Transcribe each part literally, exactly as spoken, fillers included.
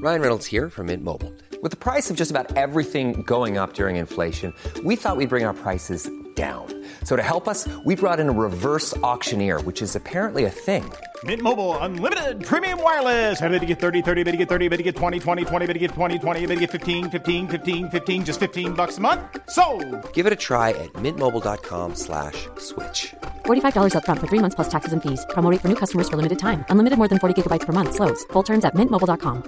Ryan Reynolds here from Mint Mobile. With the price of just about everything going up during inflation, we thought we'd bring our prices down. So to help us, we brought in a reverse auctioneer, which is apparently a thing. Mint Mobile Unlimited Premium Wireless. How to get thirty, thirty, how to get thirty, how to get twenty, twenty, twenty, how to get twenty, twenty, how to get fifteen, fifteen, fifteen, fifteen, just fifteen bucks a month? Sold! Give it a try at mintmobile.com slash switch. forty-five dollars up front for three months plus taxes and fees. Promo rate for new customers for limited time. Unlimited more than forty gigabytes per month. Slows full terms at mint mobile dot com.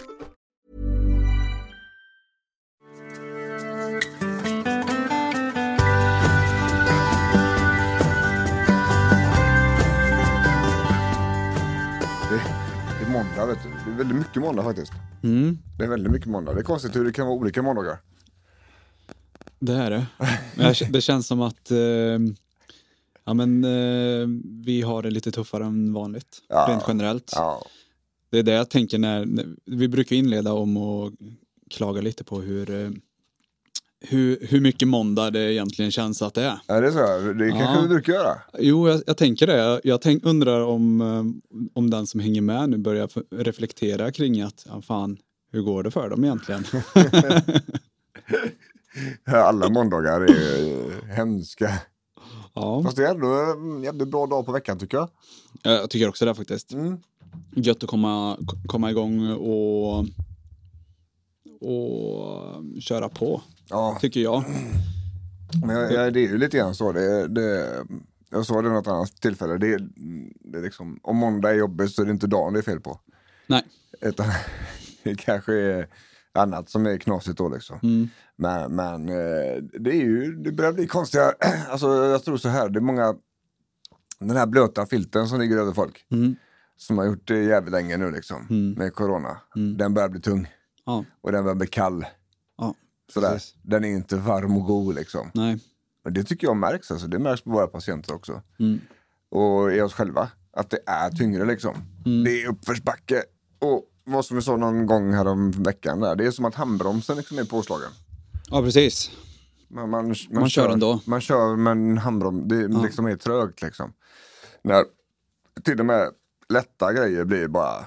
Det är måndag, vet du. Det är väldigt mycket måndag faktiskt. Mm. Det är väldigt mycket måndag. Det är konstigt hur det kan vara olika måndagar. Det är det. Men det känns som att eh, ja, men, eh, vi har det lite tuffare än vanligt. Ja. Rent generellt. Ja. Det är det jag tänker när, när vi brukar inleda om och klaga lite på hur, eh, hur, hur mycket måndag det egentligen känns att det är. Ja, det är så. Det kanske Ja. vi brukar göra. Jo, jag, jag tänker det. Jag, jag tänk, undrar om, eh, om den som hänger med nu börjar f- reflektera kring att, ja, fan, hur går det för dem egentligen? Alla måndagar är hemska. Ja, Fast det är ändå en jävligt bra dag på veckan tycker jag. jag tycker också det faktiskt. Mm. Gött att komma, komma igång och, och köra på, Ja, tycker jag. men jag, jag, det är ju lite grann så. Det, det, jag sa det något annat tillfälle. Det, det är liksom, om måndag är jobbigt så är det inte dagen det är fel på. Nej. Utan det kanske är annat som är knasigt då liksom. Mm. Men, men eh, det är ju, det börjar bli konstiga, alltså jag tror så här, det är många, den här blöta filten som ligger över folk, Mm. som har gjort det jävligt länge nu liksom, Mm. med corona, Mm. den börjar bli tung Ja, och den börjar bli kall, ja. sådär, Precis. den är inte varm och god liksom. Nej. Och det tycker jag märks, alltså, det märks på våra patienter också. Mm. Och i oss själva, att det är tyngre liksom. Mm. Det är uppförsbacke. Och vad som vi sa någon gång här om veckan där, det är som att handbromsen liksom är påslagen. Ja, precis. Man, man, man, Man kör ändå. Man kör men handbrom, det Ja. liksom är trögt liksom. När till och med lätta grejer blir bara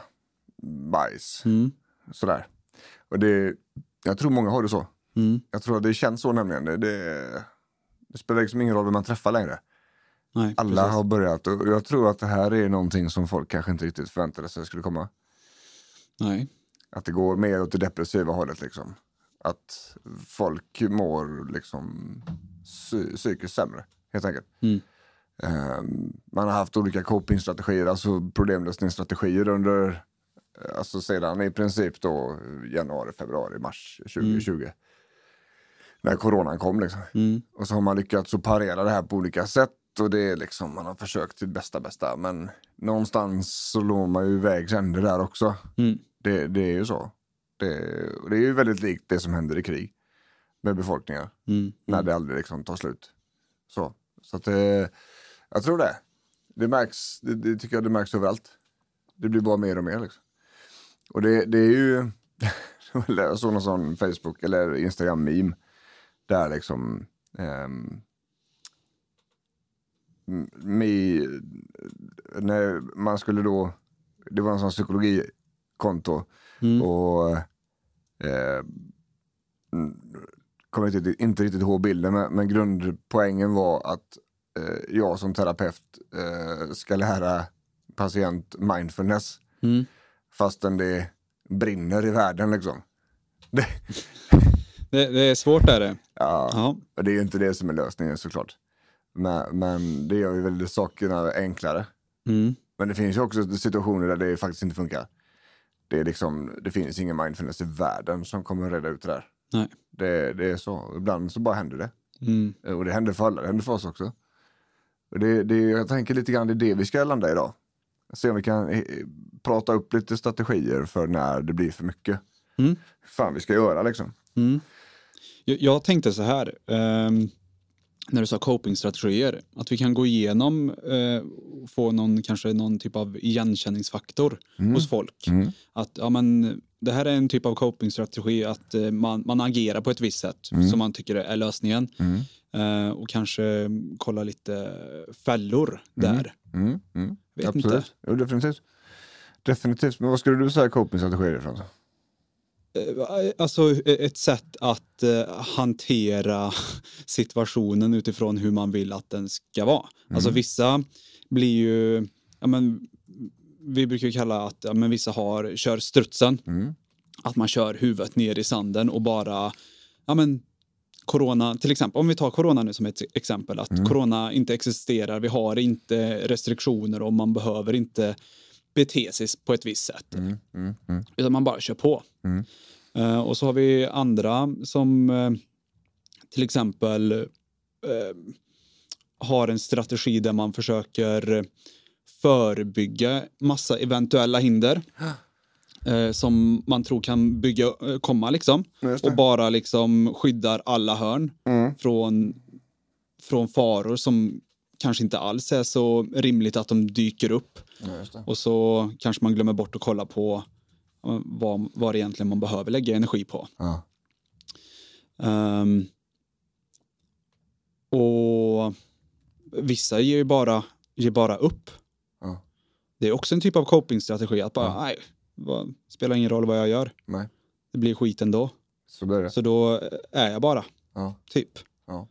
bajs. Mm. Sådär. Och det, jag tror många har det så. Mm. Jag tror att det känns så nämligen. Det, det, det spelar liksom ingen roll vem man träffar längre. Nej, Alla precis. har börjat och jag tror att det här är någonting som folk kanske inte riktigt förväntade sig skulle komma. Nej. Att det går mer åt det depressiva hållet liksom. Att folk mår liksom psy- psykiskt sämre, helt enkelt. Mm. Um, man har haft olika copingstrategier, alltså problemlösningsstrategier under, alltså sedan i princip då januari, februari, mars tjugo tjugo. Mm. När coronan kom liksom. Mm. Och så har man lyckats att parera det här på olika sätt. Och det är liksom, man har försökt till bästa bästa. Men någonstans så låg man ju iväg kände där också. Mm. Det, det är ju så. Det, det är ju väldigt likt det som händer i krig. Med befolkningar. Mm. När det aldrig liksom tar slut. Så, så att det, jag tror det. Det märks, det, det tycker jag det märks överallt. Det blir bara mer och mer liksom. Och det, det är ju, jag såg någon sån Facebook eller Instagram-meme. Där liksom, um, med, när man skulle då, det var en sån psykologikonto. Mm. Och eh, kommer inte, inte riktigt ihåg bilden, men, men grundpoängen var att eh, jag som terapeut eh, ska lära patient mindfulness. Mm. Fastän det brinner i världen liksom. Det, Det, det är svårt är det. ja, Ja. och det är ju inte det som är lösningen såklart. Men, men det gör ju väldigt sakerna enklare. Mm. Men det finns ju också situationer där det faktiskt inte funkar. Det är liksom, det finns ingen mindfulness i världen som kommer reda ut det där. Nej. Det, det är så. Ibland så bara händer det. Mm. Och det händer för alla, det händer för oss också. Och det, det, jag tänker lite grann det är det vi ska landa idag. Se om vi kan eh, prata upp lite strategier för när det blir för mycket. Mm. Fan vi ska göra liksom. Mm. Jag, jag tänkte så här, ehm, när du sa copingstrategier, att vi kan gå igenom eh, och få någon, kanske någon typ av igenkänningsfaktor Mm. hos folk. Mm. Att ja, men, det här är en typ av copingstrategi, att eh, man, man agerar på ett visst sätt Mm. som man tycker är lösningen. Mm. Eh, och kanske kolla lite fällor där. Mm. Mm. Vet Absolut. inte. Jo, definitivt. Definitivt. Men vad skulle du säga copingstrategier ifrån? Alltså ett sätt att uh, hantera situationen utifrån hur man vill att den ska vara. Mm. Alltså vissa blir ju, ja men vi brukar kalla att ja, men vissa har, kör strutsen. Mm. Att man kör huvudet ner i sanden och bara, ja men corona, till exempel, om vi tar corona nu som ett exempel, att mm. corona inte existerar, vi har inte restriktioner och man behöver inte bete sig på ett visst sätt. Mm. Mm. Mm. Utan man bara kör på. Mm. Uh, och så har vi andra som uh, till exempel uh, har en strategi där man försöker förebygga massa eventuella hinder. Uh, som man tror kan bygga, uh, komma liksom. Och bara liksom skyddar alla hörn mm. från, från faror som kanske inte alls är så rimligt att de dyker upp. Och så kanske man glömmer bort att kolla på uh, vad, vad det egentligen man behöver lägga energi på. Ja. Um, och vissa ger ju bara, ger bara upp. Ja. Det är också en typ av copingstrategi. Att bara, ja. nej, vad, spelar ingen roll vad jag gör. Nej. Det blir skit ändå. Så blir det. Så då är jag bara. Ja. Typ. Ja.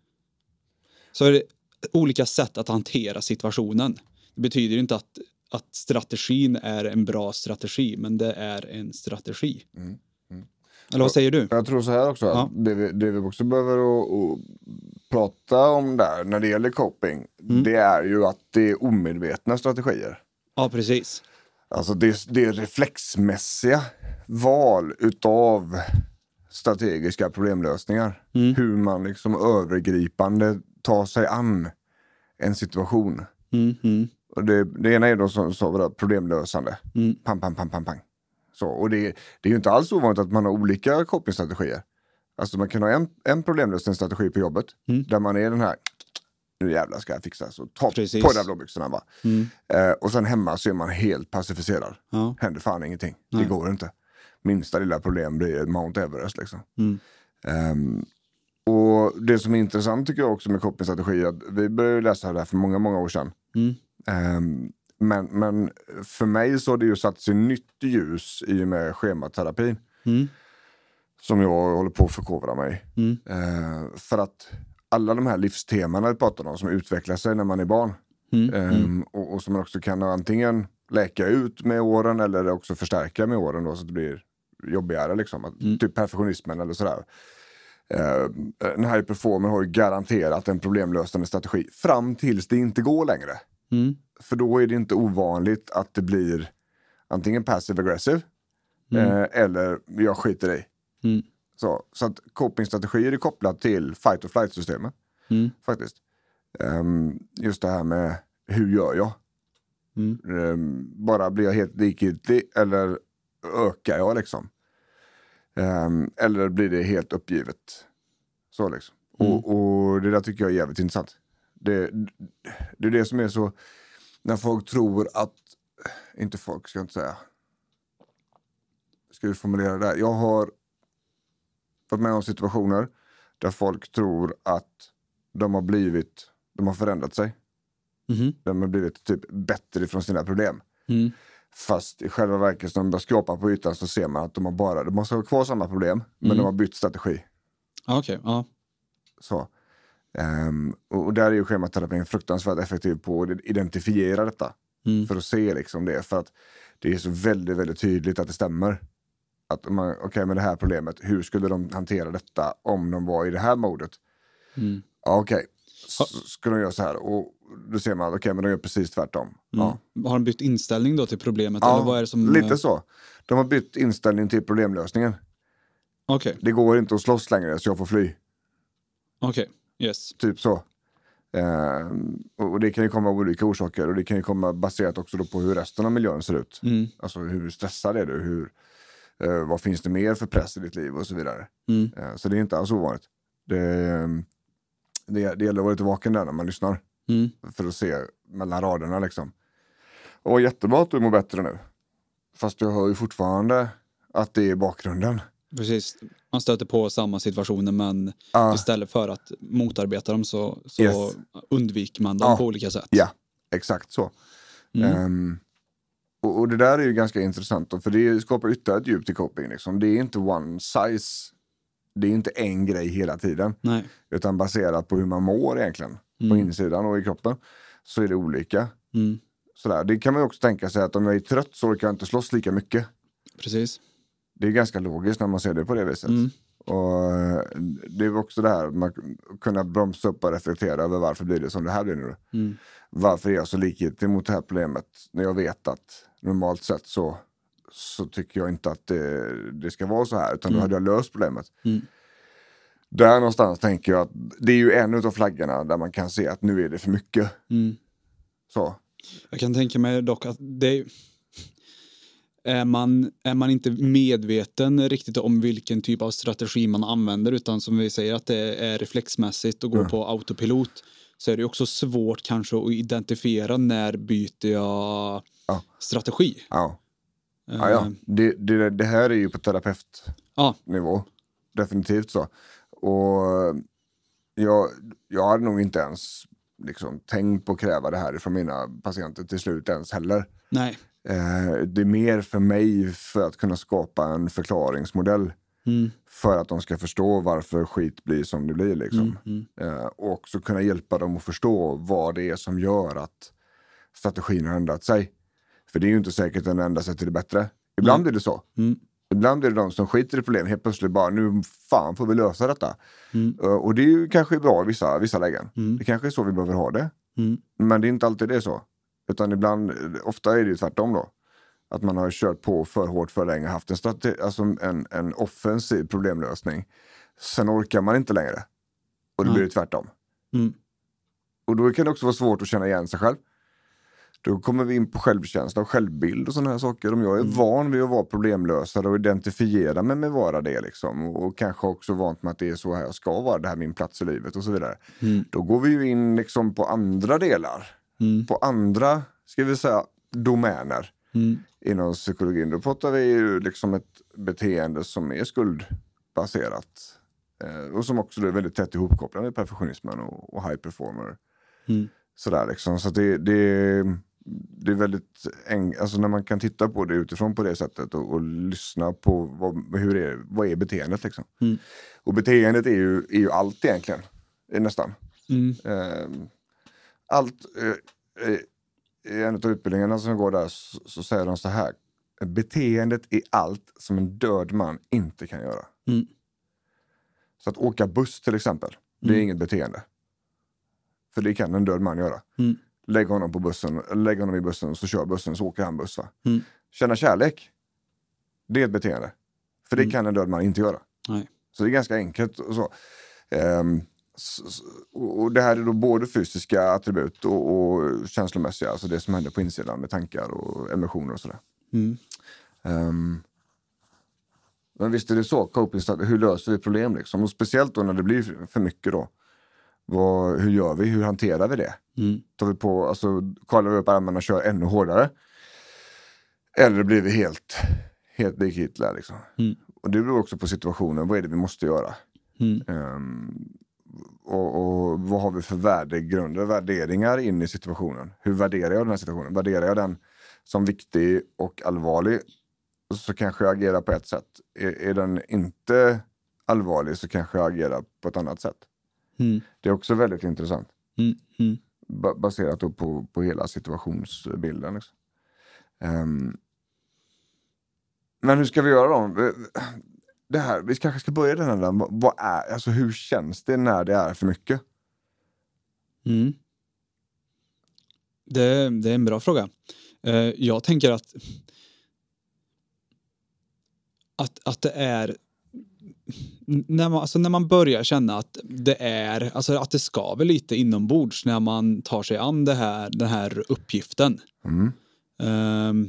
Så är det olika sätt att hantera situationen. Det betyder ju inte att, att strategin är en bra strategi. Men det är en strategi. Mm. Mm. Eller vad säger du? Jag tror så här också. Ja. Det, vi, det vi också behöver och, och prata om där när det gäller coping. Mm. Det är ju att det är omedvetna strategier. Ja, precis. Alltså det, det är reflexmässiga val utav strategiska problemlösningar. Mm. Hur man liksom övergripande tar sig an en situation. Mm. Mm. Och det, det ena är då som så, problemlösande. Mm. Pam, pam, pam, pam, pam. Så, och det, det är ju inte alls ovanligt att man har olika copingstrategier. Alltså man kan ha en, en problemlösningsstrategi på jobbet. Mm. Där man är den här, nu jävlar ska jag fixa. Så ta Precis. på de där blåbyxorna va. Mm. Eh, och sen hemma så är man helt pacificerad. Ja. Händer fan ingenting. Nej. Det går inte. Minsta lilla problem blir Mount Everest liksom. Mm. Um, och det som är intressant tycker jag också med copingstrategi är att vi började läsa det här för många, många år sedan. Mm. Um, men, men för mig så har det ju satt sig nytt ljus i och med schematerapin. Mm. Som jag håller på att förkovra mig. Mm. Uh, för att alla de här livstemana vi pratar om som utvecklar sig när man är barn. Mm. Um, mm. Och, och som man också kan antingen läka ut med åren eller också förstärka med åren då, så att det blir jobbigare liksom. Att, mm. Typ perfektionismen eller sådär. Uh, en high performer har ju garanterat en problemlösande strategi fram tills det inte går längre. Mm. För då är det inte ovanligt att det blir antingen passive aggressive mm. uh, eller jag skiter i. Mm. Så, så att copingstrategier är kopplat till fight or flight systemet. Mm. Faktiskt. Um, just det här med hur gör jag? Mm. Um, bara blir jag helt likgiltig eller ökar jag liksom? Um, eller blir det helt uppgivet? Så liksom. Mm. Och, och det där tycker jag är jävligt intressant. Det, det är det som är så när folk tror att, inte folk ska jag inte säga. Ska vi formulera det här? Jag har varit med om situationer där folk tror att de har blivit, de har förändrat sig. Mm. De har blivit typ bättre ifrån sina problem. Mm. Fast i själva verket när de börjar skrapa på ytan så ser man att de har bara, de måste ha kvar samma problem, men mm. de har bytt strategi. Okej, okay, ja. Så. Um, och, och där är ju schematerapin fruktansvärt effektiv på att identifiera detta. Mm. För att se liksom det. För att det är så väldigt, väldigt tydligt att det stämmer. Att man, okej okay, med det här problemet, hur skulle de hantera detta om de var i det här modet? Mm. Ja, okej. Okay. S- ska de göra så här? Och då ser man, okej, okay, men de gör precis tvärtom. Mm. Ja. Har de bytt inställning då till problemet? Ja, eller vad är det som... lite så. De har bytt inställning till problemlösningen. Okej. Okay. Det går inte att slåss längre så jag får fly. Okej, okay. Yes. Typ så. Uh, och det kan ju komma av olika orsaker. Och det kan ju komma baserat också då på hur resten av miljön ser ut. Mm. Alltså hur stressad är du? Hur, uh, vad finns det mer för press i ditt liv och så vidare. Mm. Uh, så det är inte alls ovanligt. Det, um, det, det gäller att vara lite vaken där när man lyssnar. Mm. För att se mellan raderna liksom. Och jättebra att du mår bättre nu. Fast jag hör ju fortfarande att det är bakgrunden. Precis. Man stöter på samma situationer men uh. istället för att motarbeta dem så, så yes. undviker man dem uh. på olika sätt. Ja, exakt så. Mm. Um, Och, och det där är ju ganska intressant då, för det skapar ytterligare ett djup till coping. Liksom. Det är inte one size. Det är inte en grej hela tiden. Nej. Utan baserat på hur man mår egentligen. Mm. På insidan och i kroppen. Så är det olika. Mm. Sådär. Det kan man ju också tänka sig att om jag är trött så orkar jag inte slåss lika mycket. Precis. Det är ganska logiskt när man ser det på det viset. Mm. Och det är också det här, man kunna bromsa upp och reflektera över varför blir det som det här blir nu. Mm. Varför är jag så likgiltig mot det här problemet när jag vet att normalt sett så, så tycker jag inte att det, det ska vara så här, utan då Mm. hade jag löst problemet. Mm. Där någonstans tänker jag att det är ju en av flaggorna där man kan se att nu är det för mycket. Mm. Så. Jag kan tänka mig dock att det är man, är man inte medveten riktigt om vilken typ av strategi man använder, utan som vi säger att det är reflexmässigt och går Mm. på autopilot, så är det också svårt kanske att identifiera när byter jag Ja. strategi. Ja. Eh, Ja, ja. Det, det, det här är ju på terapeutnivå. ja. Definitivt så. Och jag, jag hade nog inte ens liksom tänkt på att kräva det här från mina patienter till slut ens heller. Nej. Eh, det är mer för mig för att kunna skapa en förklaringsmodell Mm. för att de ska förstå varför skit blir som det blir liksom. Mm. Mm. Eh, och också kunna hjälpa dem att förstå vad det är som gör att strategin har ändrat sig. För det är ju inte säkert att den ändrar sig till det bättre. Ibland Nej. är det så. Mm. Ibland är det de som skiter i problem helt plötsligt bara, nu fan får vi lösa detta. Mm. Uh, och det är ju kanske bra i vissa, vissa lägen. Mm. Det kanske är så vi behöver ha det. Mm. Men det är inte alltid det så. Utan ibland, ofta är det ju tvärtom då. Att man har kört på för hårt för länge, haft en, strate- alltså en, en offensiv problemlösning. Sen orkar man inte längre. Och det Nej. blir det tvärtom. Mm. Och då kan det också vara svårt att känna igen sig själv. Då kommer vi in på självkänsla och självbild och sådana här saker. Om jag är Mm. van vid att vara problemlösare och identifiera mig med vara det liksom. Och, och kanske också vant med att det är så här jag ska vara, det här är min plats i livet och så vidare. Mm. Då går vi ju in liksom på andra delar. Mm. På andra, ska vi säga, domäner Mm. inom psykologin. Då pratar vi ju liksom ett beteende som är skuldbaserat. Eh, och som också är väldigt tätt ihopkopplat med perfektionismen och, och high performer. Mm. Sådär liksom. Så att det, det, det är väldigt eng- alltså när man kan titta på det utifrån på det sättet och, och lyssna på vad, hur är, vad är beteendet liksom. Mm. Och beteendet är ju, är ju allt egentligen. Är nästan. Mm. Eh, allt eh, eh, i en av utbildningarna som går där så, så säger de så här: beteendet är allt som en död man inte kan göra. Mm. Så att åka buss till exempel, det är Mm. inget beteende. För det kan en död man göra. Mm. Lägg honom på bussen, lägg honom i bussen så kör bussen så åker han buss va. Mm. Känna kärlek, det är ett beteende. För det Mm. kan en död man inte göra. Nej. Så det är ganska enkelt och så. Ehm, så, så- och det här är då både fysiska attribut och, och känslomässiga, alltså det som händer på insidan med tankar och emotioner och sådär. Mm. Ehm, men visst är det så, coping, hur löser vi problem liksom? Och speciellt då när det blir för mycket då. Vad, hur gör vi? Hur hanterar vi det? Mm. Tar vi på, alltså kollar vi upp armarna och kör ännu hårdare? Eller blir vi helt, helt lik Hitler liksom? Mm. Och det beror också på situationen, vad är det vi måste göra? Mm. Ehm, och, och vad har vi för värdegrunder, värderingar in i situationen? Hur värderar jag den här situationen? Värderar jag den som viktig och allvarlig, så kanske jag agerar på ett sätt. Är, är den inte allvarlig så kanske jag agerar på ett annat sätt. Mm. Det är också väldigt intressant. Mm. Mm. Ba- baserat då på, på hela situationsbilden. Liksom. Ehm, men hur ska vi göra då? Det här, vi kanske ska börja den här. Vad, vad är, alltså hur känns det när det är för mycket? Mm. Det, det är en bra fråga. Eh, jag tänker att, att att det är när man, alltså när man börjar känna att det är, alltså att det skaver lite inombords när man tar sig an det här, den här uppgiften. Mm. Um,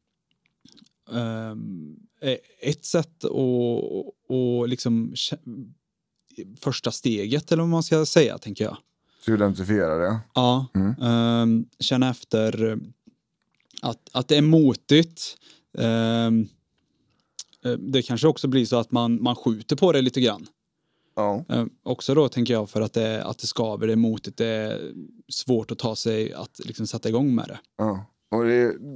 um, ett sätt att, att liksom kä- första steget, eller vad man ska säga, tänker jag. Så identifiera det. Ja, Mm. ehm, känna efter att, att det är motigt. Ehm, eh, det kanske också blir så att man, man skjuter på det lite grann. Ja. Ehm, också då tänker jag för att det, att det skaver, det är motigt, det är svårt att ta sig att liksom sätta igång med det. Ja. Och det,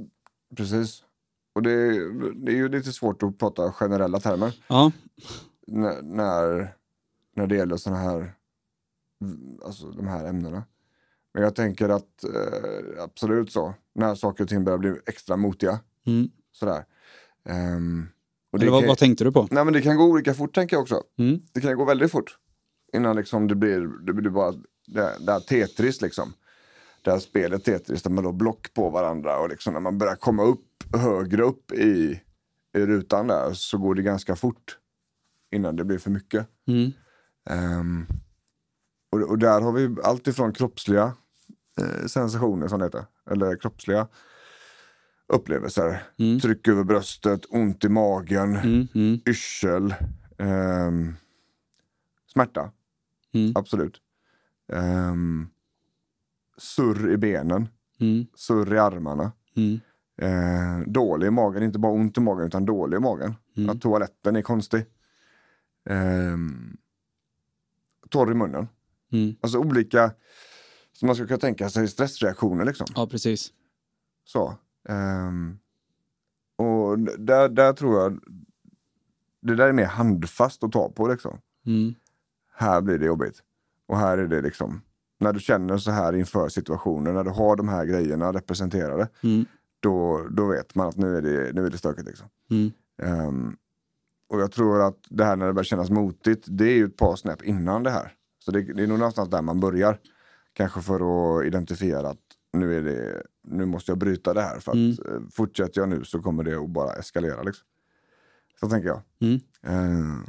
Precis. Och det, det är ju lite svårt att prata generella termer. Ja. N- när, när det gäller såna här, alltså de här ämnena. Men jag tänker att eh, absolut så. När saker och ting börjar bli extra motiga. Mm. Sådär. Um, och det Eller vad, kan, vad tänkte du på? nej, men det kan gå olika fort, tänker jag också. Mm. Det kan gå väldigt fort. Innan liksom det blir, det blir bara det, det här Tetris liksom. Det här spelet Tetris där man då block på varandra. Och liksom när man börjar komma upp högre upp i, i rutan där så går det ganska fort. Innan det blir för mycket. Mm. Um, och, och där har vi allt ifrån kroppsliga eh, sensationer som det heter. Eller kroppsliga upplevelser. Mm. Tryck över bröstet, ont i magen, Mm. Mm. yrsel, um, smärta. Mm. Absolut. Um, surr i benen. Mm. Surr i armarna. Mm. Uh, dålig i magen. Inte bara ont i magen utan dålig i magen. Mm. Att toaletten är konstig. Um, torr i munnen. Mm. Alltså olika, som man ska kunna tänka sig, stressreaktioner liksom. Ja, precis. Så. Um, och där, där tror jag det där är mer handfast att ta på liksom. Mm. Här blir det jobbigt. Och här är det liksom, när du känner så här inför situationen, när du har de här grejerna representerade, Mm. då, då vet man att nu är det, nu är det stökigt liksom. Mm. Um, och jag tror att det här när det börjar kännas motigt, det är ju ett par snäpp innan det här. Så det, det är nog någonstans där man börjar. Kanske för att identifiera att nu är det, nu måste jag bryta det här. För att Mm. fortsätter jag nu så kommer det att bara eskalera liksom. Så tänker jag. Mm. Um,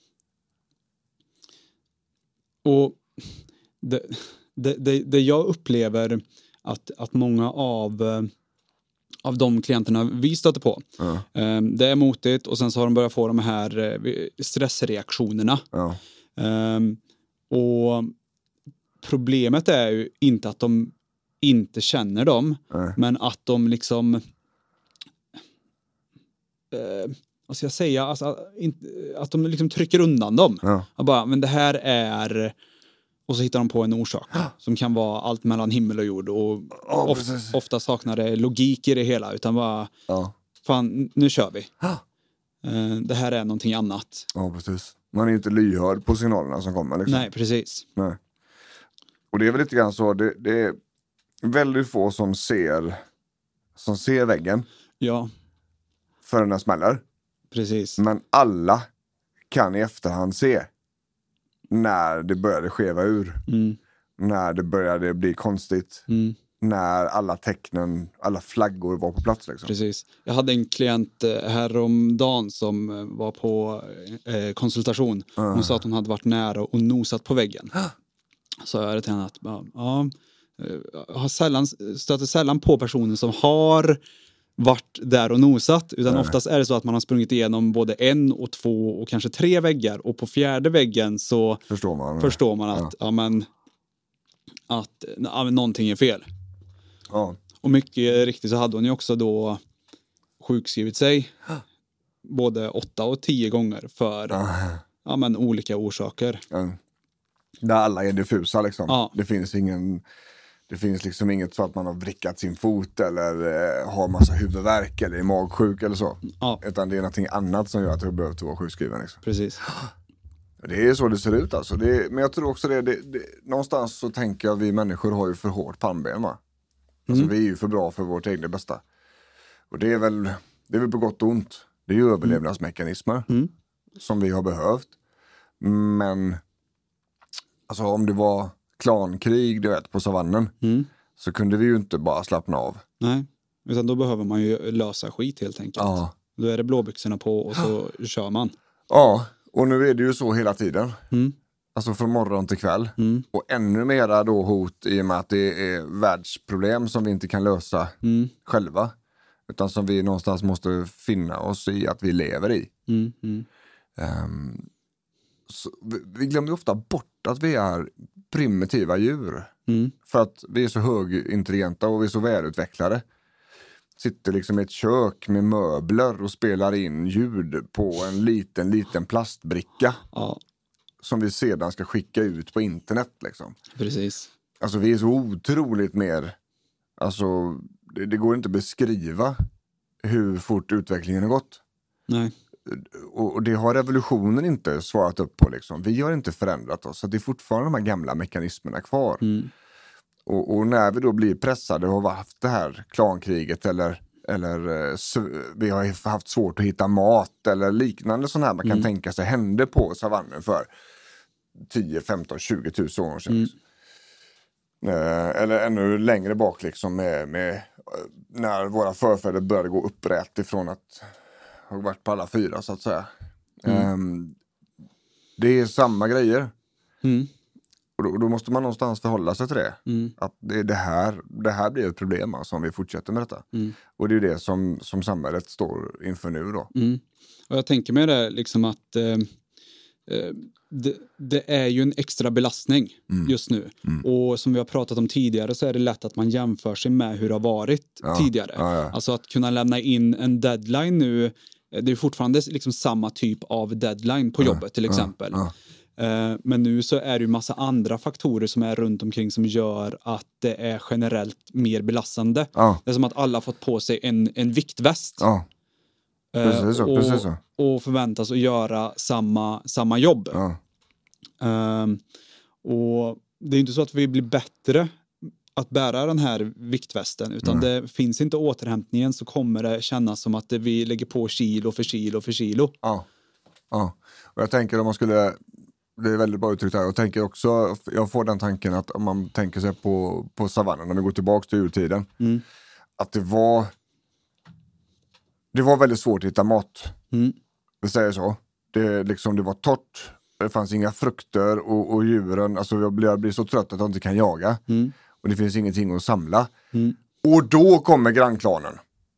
Och det, det, det, det jag upplever att, att många av, eh, av de klienterna vi stöter på, ja, eh, det är motigt och sen så har de börjat få de här eh, stressreaktionerna. ja, Eh, och problemet är ju inte att de inte känner dem, nej, men att de liksom eh, vad ska jag säga, alltså, inte, att de liksom trycker undan dem. ja, Och bara, men det här är, och så hittar de på en orsak som kan vara allt mellan himmel och jord och Ja, of, precis. ofta saknar det logik i det hela, utan bara ja, fan, nu kör vi. Ja. Eh, det här är någonting annat. ja, precis. Man är ju inte lyhörd på signalerna som kommer liksom. Nej, precis. Nej. Och det är väl lite grann så, det, det är väldigt få som ser som ser väggen Ja, förrän den smäller. precis. Men alla kan i efterhand se när det började skeva ur. Mm, När det började bli konstigt. mm, När alla tecknen, alla flaggor var på plats liksom. precis. Jag hade en klient eh, häromdagen som eh, var på eh, konsultation. Hon sa att hon hade varit nära och nosat på väggen. Så jag till henne att ja, ja, jag har sällan, stöter sällan på personer som har varit där och nosat, utan Nej. oftast är det så att man har sprungit igenom både en och två och kanske tre väggar, och på fjärde väggen så Förstår man. förstår man att, ja. men, att ja, men någonting är fel. Ja. Och mycket riktigt så hade hon ju också då sjukskrivit sig både åtta och tio gånger för Ja. ja, men, olika orsaker. Ja. Där alla är diffusa liksom. Ja. Det finns ingen, det finns liksom inget så att man har vrickat sin fot eller eh, har massa huvudvärk eller är magsjuk eller så. Ja, Utan det är någonting annat som gör att du behöver vara sjukskriven liksom. precis. Det är så det ser ut alltså. Det är, men jag tror också det, det, det, någonstans så tänker jag vi människor har ju för hårt pannben, va? Alltså Mm. vi är ju för bra för vårt egna bästa. Och det är väl, det är väl på gott och ont. Det är ju överlevnadsmekanismer Mm. som vi har behövt. Men alltså om det var klankrig, du vet, på savannen, Mm. så kunde vi ju inte bara slappna av. Nej, utan då behöver man ju lösa skit helt enkelt. Ja. Då är det blåbyxorna på och så kör man. Ja, och nu är det ju så hela tiden. Mm. Alltså från morgon till kväll. Mm. Och ännu mera då hot i och med att det är världsproblem som vi inte kan lösa Mm. själva. Utan som vi någonstans måste finna oss i att vi lever i. Mm. Mm. Um, så vi, vi glömmer ofta bort att vi är primitiva djur. Mm. För att vi är så högintelligenta och vi är så välutvecklade. Sitter liksom i ett kök med möbler och spelar in ljud på en liten, liten plastbricka. Ja, Som vi sedan ska skicka ut på internet liksom. precis. Alltså vi är så otroligt mer, alltså det, det går inte att beskriva hur fort utvecklingen har gått. Nej. Och, och det har revolutionen inte svarat upp på liksom. Vi har inte förändrat oss, så det är fortfarande de här gamla mekanismerna kvar. Mm. Och, och när vi då blir pressade och har haft det här klankriget eller, eller eh, vi har haft svårt att hitta mat eller liknande sådana här man kan Mm. tänka sig hände på savannen för tio, femton, tjugo tusen år sedan. Mm. Liksom. Eh, eller ännu längre bak liksom med, med när våra förfäder började gå upprätt ifrån att ha varit på alla fyra så att säga. Mm. Um, det är samma grejer. Mm. Och då, då måste man någonstans förhålla sig till det. Mm. Att det, det, här, det här blir ett problem alltså, om vi fortsätter med detta. Mm. Och det är ju det som, som samhället står inför nu då. Mm. Och jag tänker mig det liksom att eh, eh, det, det är ju en extra belastning Mm. just nu. Mm. Och som vi har pratat om tidigare så är det lätt att man jämför sig med hur det har varit Ja. tidigare. Ja, ja. Alltså att kunna lämna in en deadline nu, det är fortfarande liksom samma typ av deadline på jobbet till exempel. Ja, Eh, Men nu så är det ju massa andra faktorer som är runt omkring som gör att det är generellt mer belastande. ja, Det är som att alla har fått på sig en, en viktväst. ja, eh, precis så, och, precis så. och förväntas att göra samma, samma jobb. Ja. Ehm, och det är inte så att vi blir bättre att bära den här viktvästen, utan Nej. det finns inte återhämtningen, så kommer det kännas som att det, vi lägger på kilo för kilo för kilo. Ja, ja. Och jag tänker om man skulle, det är väldigt bra uttryckt här, jag tänker också, jag får den tanken att om man tänker sig på, på savannen, när vi går tillbaka till urtiden, Mm. att det var det var väldigt svårt att hitta mat. Mm. Det säger så. Det, liksom, det var torrt, det fanns inga frukter och, och djuren, alltså jag blir, jag blir så trött att jag inte kan jaga. Mm. Och det finns ingenting att samla. Mm. Och då kommer grannklanen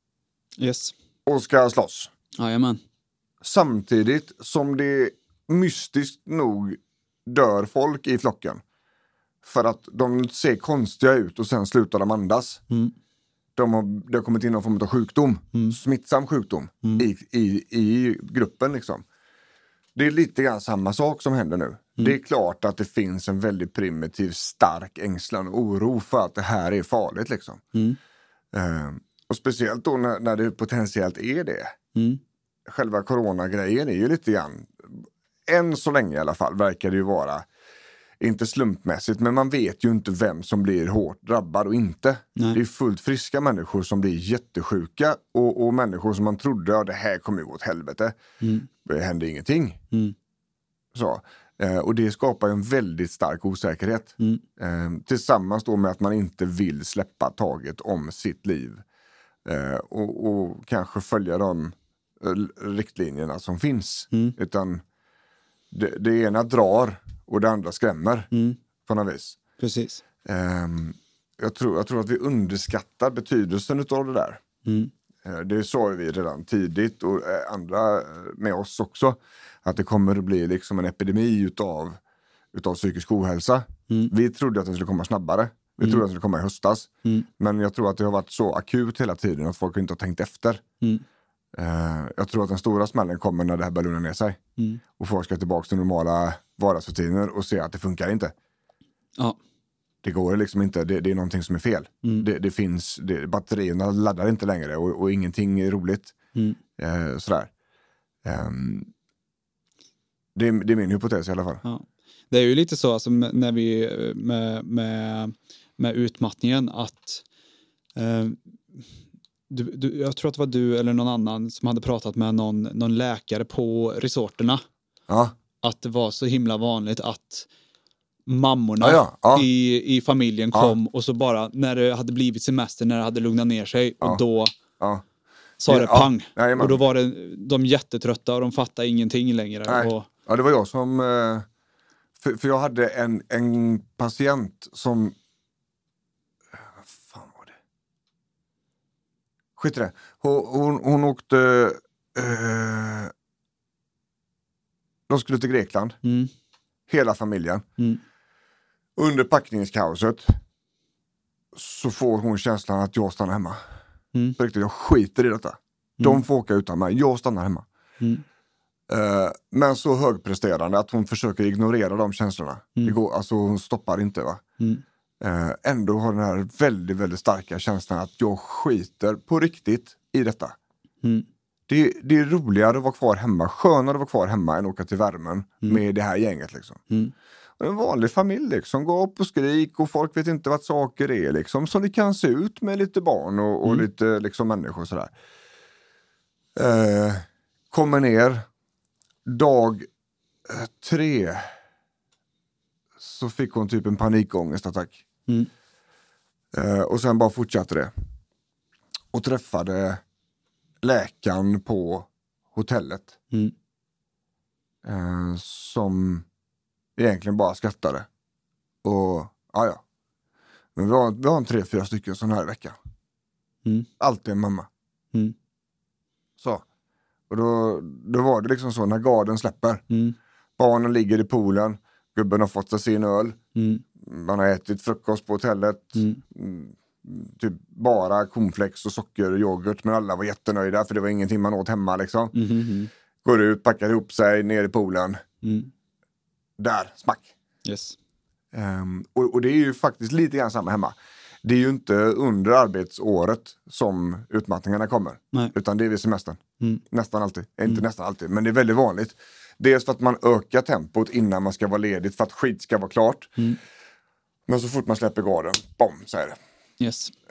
Yes. och ska slåss. Jajamän. Samtidigt som det mystiskt nog dör folk i flocken. För att de ser konstiga ut och sen slutar de andas. Mm. De har, det har kommit in någon form av sjukdom. Mm. Smittsam sjukdom Mm. i, i, i gruppen liksom. Det är lite grann samma sak som händer nu. Mm. Det är klart att det finns en väldigt primitiv, stark ängslan och oro för att det här är farligt liksom. Mm. Eh, och speciellt då när, när det potentiellt är det. Mm. Själva coronagrejen är ju lite grann, än så länge i alla fall, verkar det ju vara, inte slumpmässigt, men man vet ju inte vem som blir hårt drabbad och inte. Nej. Det är fullt friska människor som blir jättesjuka och, och människor som man trodde, ja det här kommer ju gå åt helvete. Mm. Det händer ingenting. Mm. Så. Eh, och det skapar ju en väldigt stark osäkerhet. Mm. Eh, tillsammans då med att man inte vill släppa taget om sitt liv. Eh, och, och kanske följa de eh, riktlinjerna som finns. Mm. Utan det, det ena drar och det andra skrämmer Mm. på något vis. Precis. Eh, jag, tror, jag tror att vi underskattar betydelsen av det där. Mm. Eh, det sa vi redan tidigt och eh, andra med oss också. Att det kommer att bli liksom en epidemi utav, utav psykisk ohälsa. Mm. Vi trodde att det skulle komma snabbare. Vi Mm. trodde att det skulle komma i höstas. Mm. Men jag tror att det har varit så akut hela tiden att folk inte har tänkt efter. Mm. Eh, jag tror att den stora smällen kommer när det här börjar lugna ner sig. Mm. Och folk ska tillbaka till normala vardagsrutiner och se att det funkar inte. Ja. Det går liksom inte, det, det är någonting som är fel. Mm. Det, det finns, det, batterierna laddar inte längre och, och ingenting är roligt. Mm. Eh, sådär. Um, det, det är min hypotes i alla fall. Ja. Det är ju lite så alltså, när vi med, med, med utmattningen att eh, du, du, jag tror att det var du eller någon annan som hade pratat med någon, någon läkare på resorterna. Ja, Att det var så himla vanligt att mammorna Ja, ja, ja. I, i familjen Ja. kom och så bara när det hade blivit semester, när det hade lugnat ner sig Ja. och då ja. sa det Ja, pang. jajamän. Och då var det de jättetrötta och de fattade ingenting längre. Nej. Och, Ja, det var jag som... eh, För, för jag hade en, en patient som... Vad fan var det? Skit i det. Hon, hon, hon åkte... Eh, de skulle till Grekland. mm, Hela familjen. mm, Under packningskaoset så får hon känslan att jag stannar hemma. Mm. På riktigt, jag skiter i detta. De får åka utan mig. Jag stannar hemma. mm, Eh, men så högpresterande att hon försöker ignorera de känslorna. Mm. Det går, alltså hon stoppar inte va. mm, Eh, ändå har den här väldigt, väldigt starka känslan att jag skiter på riktigt i detta. Mm. Det, det är roligare att vara kvar hemma, skönare att vara kvar hemma än att åka till värmen mm. med det här gänget liksom. Mm. En vanlig familj liksom, går upp och skrik och folk vet inte vad saker är liksom, som det kan se ut med lite barn och, och mm. lite liksom människor och sådär. Eh, kommer ner, dag eh, tre så fick hon typ en panikångestattack. Mm. Eh, och sen bara fortsatte det. Och träffade läkaren på hotellet. Mm. Eh, som egentligen bara skrattade. Och ja ja. Men vi har, vi har en tre, fyra stycken sån här i veckan. Mm. Alltid en mamma. Mm. Så. Och då, då var det liksom så när garden släpper. Mm. Barnen ligger i poolen. Gubben har fått sig sin öl. Mm. Man har ätit frukost på hotellet. Mm. Mm, typ bara cornflakes och socker och yoghurt. Men alla var jättenöjda för det var ingenting man åt hemma liksom. Mm. Mm. Går ut, packar ihop sig ner i poolen. Mm. Där, smack. Yes. Um, och, och det är ju faktiskt lite grann samma hemma. Det är ju inte under arbetsåret som utmattningarna kommer. Nej. Utan det är vid semestern. Mm. Nästan alltid. Inte mm. nästan alltid, men det är väldigt vanligt. Dels för att man ökar tempot innan man ska vara ledigt för att skit ska vara klart. Mm. Men så fort man släpper garden, bom, så är det. Yes. Uh,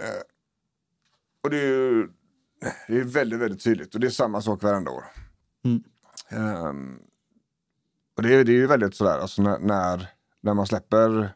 och det är ju det är väldigt, väldigt tydligt. Och det är samma sak varenda år. Mm. Um, och det är, det är ju väldigt sådär, alltså när, när, när man släpper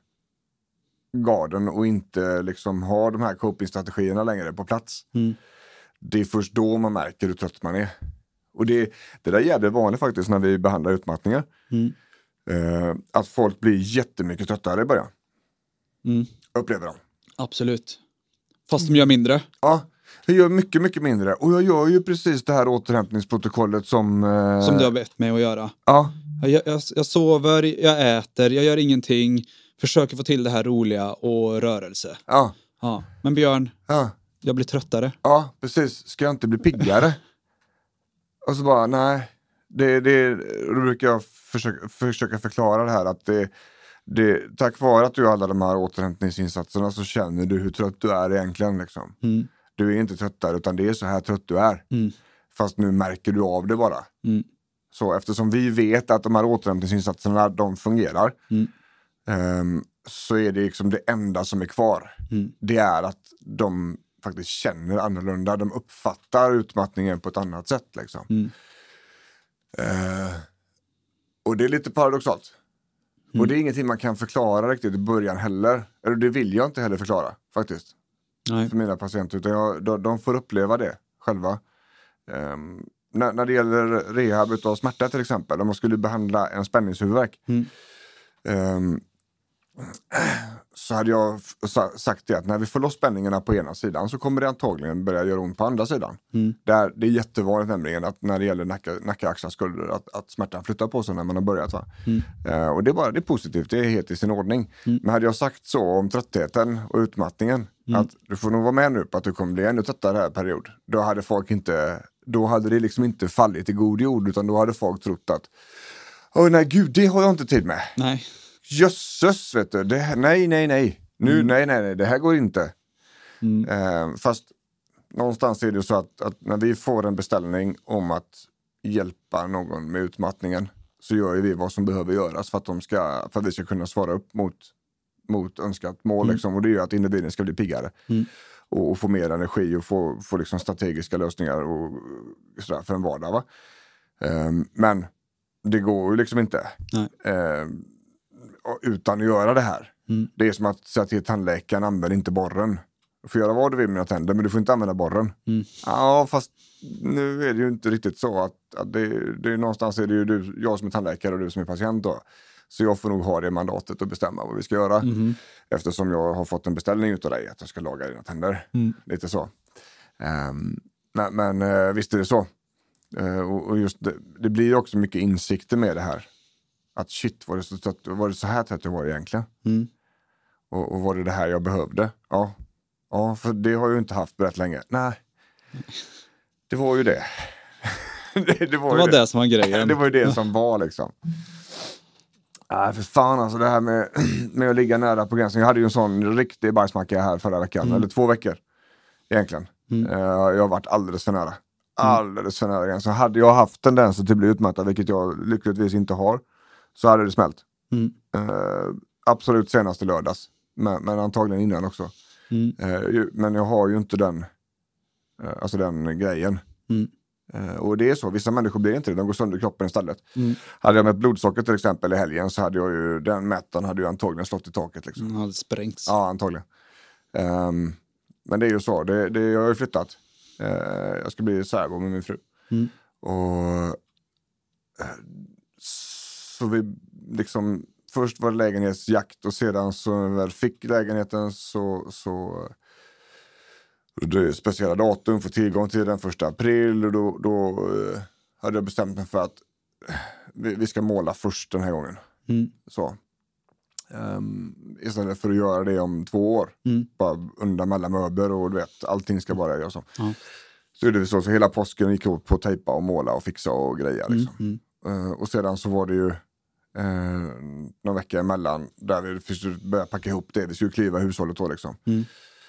garden och inte liksom har de här coping-strategierna längre på plats. Mm. Det är först då man märker hur trött man är. Och det, det där är jävligt vanligt faktiskt när vi behandlar utmattningar. Mm. Uh, att folk blir jättemycket tröttare i början. Mm. Upplever de. Absolut. Fast de gör mindre. Ja, jag gör mycket, mycket mindre. Och jag gör ju precis det här återhämtningsprotokollet som... Uh... Som du har bett mig att göra. Ja. Jag, jag, jag sover, jag äter, jag gör ingenting. Försöker få till det här roliga och rörelse. Ja. Ja. Men Björn, ja. jag blir tröttare. Ja, precis. Ska jag inte bli piggare? Och så bara, nej. Det, det, då brukar jag försöka, försöka förklara det här att det, det, tack vare att du gör alla de här återhämtningsinsatserna så känner du hur trött du är egentligen. Liksom. Mm. Du är inte tröttare utan det är så här trött du är. Mm. Fast nu märker du av det bara. Mm. Så eftersom vi vet att de här återhämtningsinsatserna de fungerar mm. um, så är det liksom det enda som är kvar. Mm. Det är att de faktiskt känner annorlunda. De uppfattar utmattningen på ett annat sätt. Liksom. Mm. Uh, och det är lite paradoxalt. Mm. Och det är ingenting man kan förklara riktigt i början heller. Eller det vill jag inte heller förklara faktiskt. Nej. För mina patienter. Utan jag, de, de får uppleva det själva. Um, när, när det gäller rehab av smärta till exempel. Om man skulle behandla en spänningshuvudvärk. Mm. Um, så hade jag sagt det att när vi får loss spänningarna på ena sidan så kommer det antagligen börja göra ont på andra sidan. Mm. Där, det är jättevanligt nämligen att när det gäller nacka, nacka axlar, skulder att, att smärtan flyttar på sig när man har börjat. Va? Mm. Uh, och det är, bara, det är positivt, det är helt i sin ordning. Mm. Men hade jag sagt så om tröttheten och utmattningen mm. att du får nog vara med nu på att du kommer bli ännu tröttare här period. Då hade folk inte, då hade det liksom inte fallit i god jord utan då hade folk trott att åh nej gud, det har jag inte tid med. Nej. Jösses, vet du. Det, nej, nej, nej. Nu, mm. nej, nej, nej. Det här går inte. Mm. Eh, fast någonstans är det så att, att när vi får en beställning om att hjälpa någon med utmattningen så gör vi vad som behöver göras för att, de ska, för att vi ska kunna svara upp mot, mot önskat mål. Mm. Liksom. Och det är ju att individen ska bli piggare. Mm. Och, och få mer energi och få, få liksom strategiska lösningar och sådär för en vardag. Va? Eh, men det går ju liksom inte. Nej. Eh, utan att göra det här. Mm. Det är som att säga till tandläkaren, använd inte borren. Du får göra vad du vill med dina tänder, men du får inte använda borren. Mm. Ja, fast nu är det ju inte riktigt så att, att det, det är någonstans är det ju du, jag som är tandläkare och du som är patient då. Så jag får nog ha det mandatet och bestämma vad vi ska göra. Mm. Eftersom jag har fått en beställning utav dig att jag ska laga dina tänder. Mm. Lite så. Um, men men uh, visst är det så. Uh, och, och just det, det blir också mycket insikter med det här. Att shit, var det så, var det så här tätt jag var egentligen? Mm. Och, och var det det här jag behövde? Ja. Ja, för det har jag ju inte haft rätt länge. Nej. Det var ju det. det, det var, det, var det. det som var grejen. Det var ju det som var liksom. Nej, för fan alltså det här med, med att ligga nära på gränsen. Jag hade ju en sån riktig bajsmacka här förra veckan. Mm. Eller två veckor. Egentligen. Mm. Uh, jag har varit alldeles för nära. alldeles för nära gränsen. Så hade jag haft tendenser till att bli utmattad, vilket jag lyckligtvis inte har, så hade det smält. Mm. Uh, absolut senast i lördags. Men, men antagligen innan också. Mm. Uh, men jag har ju inte den uh, alltså den grejen. Mm. Uh, och det är så, vissa människor blir inte det, de går sönder kroppen istället. Mm. Hade jag med blodsocker till exempel i helgen, så hade jag ju, den mätaren hade ju antagligen slått i taket liksom. Den hade sprängts. Ja, antagligen. Um, men det är ju så, det, det, jag har ju flyttat. Uh, jag ska bli särbo med min fru. Mm. Och uh, så vi liksom, först var det lägenhetsjakt och sedan så när vi fick lägenheten så, så det är speciella datum för tillgång till den första april, och då, då uh, hade jag bestämt mig för att vi, vi ska måla först den här gången. Mm. Så. Um, istället för att göra det om två år. Mm. Bara undan alla möbler och du vet, allting ska bara göra så. Ja. Så är det så, så hela påsken gick upp på att tejpa och måla och fixa och greja liksom. Mm. Uh, och sedan så var det ju uh, några veckor emellan där vi fick börja packa ihop det. Vi skulle kliva hushållet då liksom. Mm.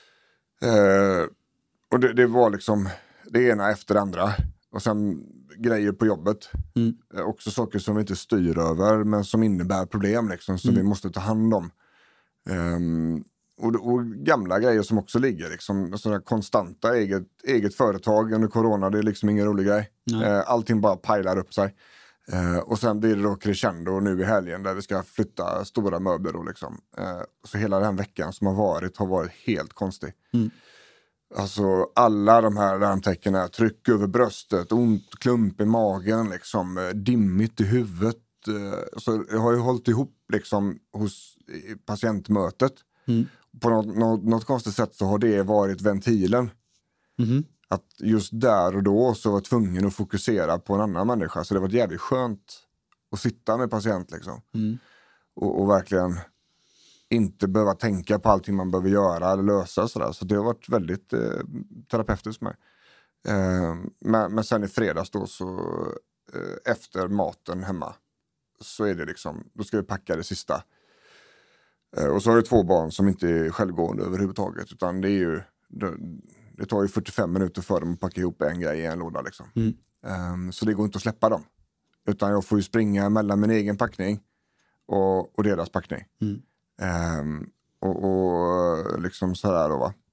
Uh, och det, det var liksom det ena efter det andra. Och sen grejer på jobbet. Mm. Uh, också saker som vi inte styr över men som innebär problem liksom, som Mm. vi måste ta hand om. Um, och, och gamla grejer som också ligger liksom, sådana konstanta eget, eget företag under corona, det är liksom ingen rolig grej. Uh, allting bara pajlar upp sig. Uh, och sen blir det då crescendo nu i helgen där vi ska flytta stora möbler och liksom. Uh, så hela den veckan som har varit har varit helt konstig. Mm. Alltså alla de här larmtecknen, tryck över bröstet, ont klump i magen liksom, uh, dimmigt i huvudet. Uh, så jag har ju hållit ihop liksom hos i patientmötet. Mm. På något, något, något konstigt sätt så har det varit ventilen. Mm. Att just där och då så var jag tvungen att fokusera på en annan människa. Så det var jävligt skönt att sitta med patient liksom. Mm. Och, och verkligen inte behöva tänka på allting man behöver göra eller lösa. Sådär. Så det har varit väldigt eh, terapeutiskt för mig. Eh, men, men sen i fredags då så eh, efter maten hemma så är det liksom, då ska vi packa det sista. Eh, och så har vi två barn som inte är självgående överhuvudtaget. Utan det är ju, det, det tar ju fyrtiofem minuter för dem att packa ihop en grej i en låda liksom. Mm. Um, så det går inte att släppa dem. Utan jag får ju springa mellan min egen packning och, och deras packning. Mm. Um, och, och liksom sådär då va.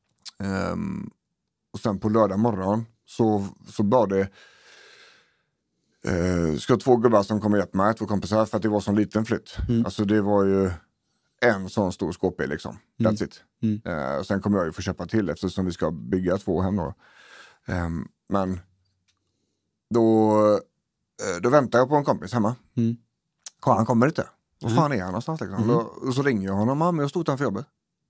Um, och sen på lördag morgon så, så var det uh, ska två gubbar som kommer hjälpa mig, två kompisar, för att det var sån liten flytt. Mm. Alltså det var ju en sån stor skåpbil liksom. Mm. That's it. Mm. Uh, sen kommer jag ju få köpa till eftersom vi ska bygga två hem då. Um, men då, uh, då väntar jag på en kompis hemma. Mm. Han kommer inte. Vad Mm. fan är han någonstans liksom? Mm. Då, och så ringer jag honom, men jag stod utanför jobbet.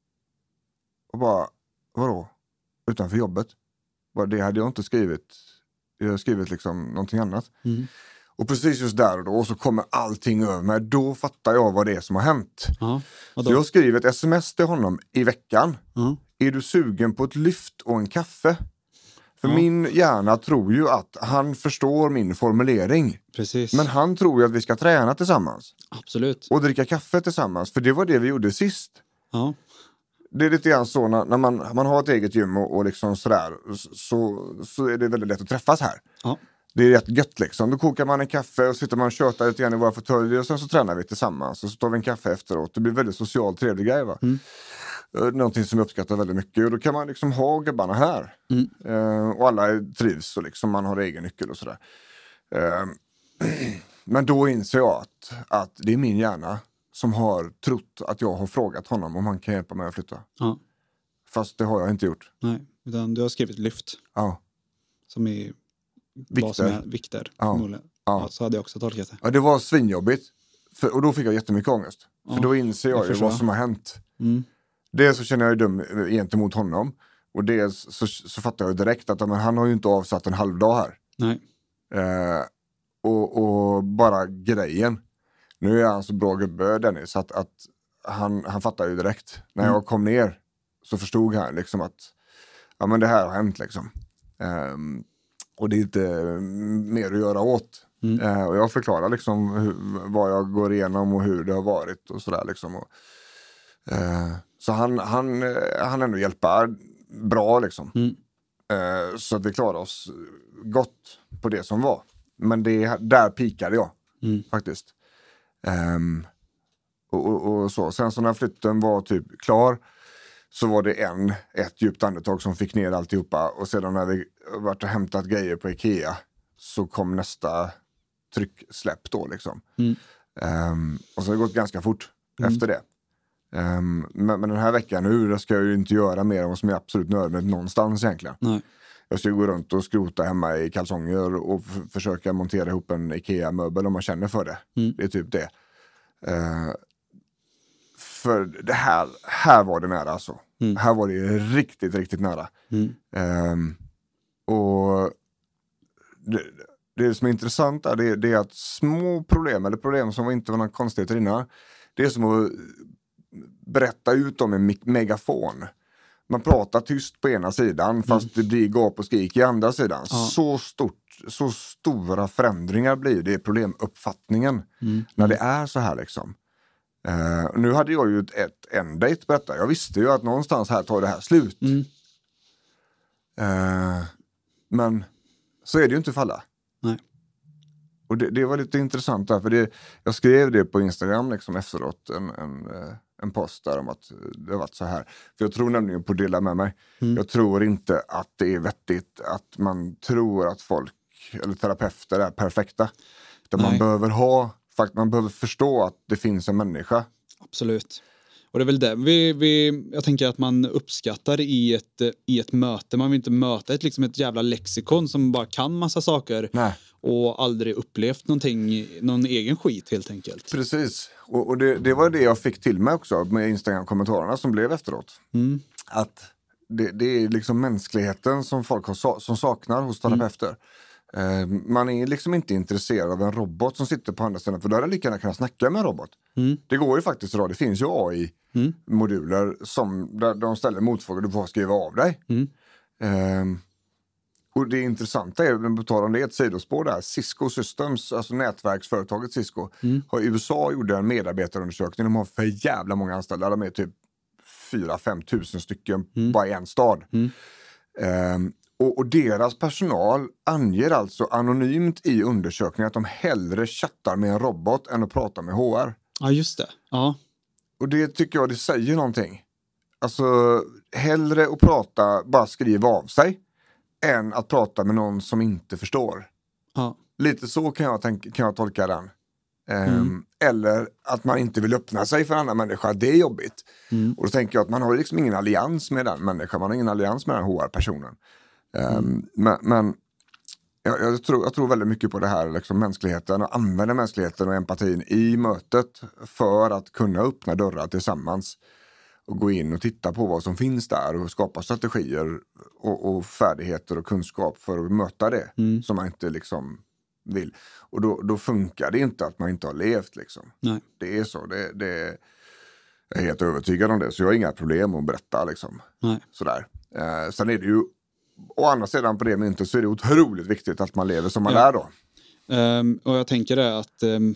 Och bara, vadå? Utanför jobbet? Bara, det hade jag inte skrivit. Jag har skrivit liksom någonting annat. Mm. Och precis just där och då så kommer allting över mig. Då fattar jag vad det är som har hänt. Ja. Och Så då? jag skriver ett sms till honom i veckan. Ja. Är du sugen på ett lyft och en kaffe? För Ja. min hjärna tror ju att han förstår min formulering. Precis. Men han tror ju att vi ska träna tillsammans. Absolut. Och dricka kaffe tillsammans. För det var det vi gjorde sist. Ja. Det är lite grann så när, när man, man har ett eget gym och, och liksom sådär. Så, så är det väldigt lätt att träffas här. Ja. Det är rätt gött liksom. Då kokar man en kaffe och sitter man och tjötar lite grann i våra fåtöljer. Och sen så tränar vi tillsammans. Och så tar vi en kaffe efteråt. Det blir väldigt socialt trevlig grej va. Mm. Någonting som jag uppskattar väldigt mycket. Och då kan man liksom ha gubbarna här. Mm. Uh, och alla trivs och liksom man har egen nyckel och sådär. Uh, men då inser jag att, att det är min hjärna som har trott att jag har frågat honom om han kan hjälpa mig att flytta. Ja. Fast det har jag inte gjort. Nej, utan du har skrivit lyft. Ja. Som är Vikter. vad som är vikter. Ja. Förmodligen. Ja. Ja, så hade jag också tolkat det. Ja, det var svinjobbigt. För, och då fick jag jättemycket ångest. För Ja, då inser jag, jag ju förstår. vad som har hänt. Mm. Dels så känner jag ju dum gentemot honom. Och dels så, så fattar jag direkt att men, han har ju inte avsatt en halv dag här. Nej. Eh, och, och bara grejen. Nu är han så bra gubbe, Dennis, att, att han, han fattar ju direkt. När Mm. jag kom ner så förstod han liksom att ja, men det här har hänt liksom. Um, och det är inte mer att göra åt. Mm. Uh, och jag förklarar liksom hur, vad jag går igenom och hur det har varit och sådär liksom. Och, uh, så han, han, han ändå hjälper bra liksom. Mm. Eh, så att vi klarade oss gott på det som var. Men det, där pikade jag Mm. faktiskt. Um, och, och, och så. Sen så när flytten var typ klar så var det en, ett djupt andetag som fick ner alltihopa. Och sedan när vi varit och hämtat grejer på Ikea så kom nästa trycksläpp då liksom. Mm. Um, och så har det gått ganska fort Mm. efter det. Um, men, men den här veckan nu då ska jag ju inte göra mer än vad som är absolut nödvändigt någonstans egentligen. Nej. Jag ska gå runt och skrota hemma i kalsonger och f- försöka montera ihop en Ikea-möbel om man känner för det. Mm. Det är typ det. Uh, för det här, här var det nära alltså. Mm. Här var det riktigt, riktigt nära. Mm. Um, och det, det som är intressant är, det, det är att små problem, eller problem som inte var någon konstigheter innan, det är som att berätta ut om en megafon. Man pratar tyst på ena sidan fast mm. det blir gap och skrik i andra sidan. Ja. Så stort, så stora förändringar blir det i problemuppfattningen mm. när det är så här liksom. Uh, nu hade jag ju ett, ett en date på detta. Jag visste ju att någonstans här tar det här slut. Mm. Uh, men så är det ju inte för alla. Nej. Och det, det var lite intressant där, för det, jag skrev det på Instagram liksom efteråt, en, en, en post där om att det har varit så här. För jag tror nämligen på att dela med mig. Mm. Jag tror inte att det är vettigt att man tror att folk, eller terapeuter är perfekta. Utan man behöver ha, fakt, man behöver förstå att det finns en människa. Absolut. Och det är väl det vi, vi, jag tänker att man uppskattar i ett, i ett möte. Man vill inte möta ett, liksom ett jävla lexikon som bara kan massa saker. Nej. Och aldrig upplevt någonting, någon egen skit helt enkelt. Precis. Och, och det, det var det jag fick till mig också med Instagram-kommentarerna som blev efteråt. Mm. Att det, det är liksom mänskligheten som folk har, som saknar hos terapeuter. Mm. Uh, man är liksom inte intresserad av en robot som sitter på andra sidan. För där är lika gärna kunna snacka med en robot. Mm. Det går ju faktiskt idag. Det finns ju A I-moduler mm. som där de ställer motfrågor. Du får skriva av dig. Mm. Uh, och det intressanta är, men på tal om det, ett sidospår där. Cisco Systems, alltså nätverksföretaget Cisco, mm. har i U S A gjort en medarbetarundersökning. De har för jävla många anställda. De är typ fyra till fem tusen stycken mm. bara i en stad. Mm. Uh, Och, och deras personal anger alltså anonymt i undersökningen att de hellre chattar med en robot än att prata med H R. Ja, just det. Ja. Och det tycker jag, det säger någonting. Alltså, hellre att prata, bara skriva av sig, än att prata med någon som inte förstår. Ja. Lite så kan jag, tänka, kan jag tolka den. Um, Mm. Eller att man inte vill öppna sig för en annan människa, det är jobbigt. Mm. Och då tänker jag att man har liksom ingen allians med den människan, man har ingen allians med den H R-personen. Um, mm. Men, men jag, jag, tror, jag tror väldigt mycket på det här liksom, mänskligheten, och använda mänskligheten och empatin i mötet för att kunna öppna dörrar tillsammans och gå in och titta på vad som finns där och skapa strategier och, och färdigheter och kunskap för att möta det mm. som man inte liksom vill. Och då, då funkar det inte att man inte har levt liksom. Nej. Det är så, det, det, jag är helt övertygad om det, så jag har inga problem att berätta liksom. Nej. Sådär. Eh, sen är det ju å andra sidan på det myntet så är det otroligt viktigt att man lever som man ja. lär då. Um, och jag tänker det att, um,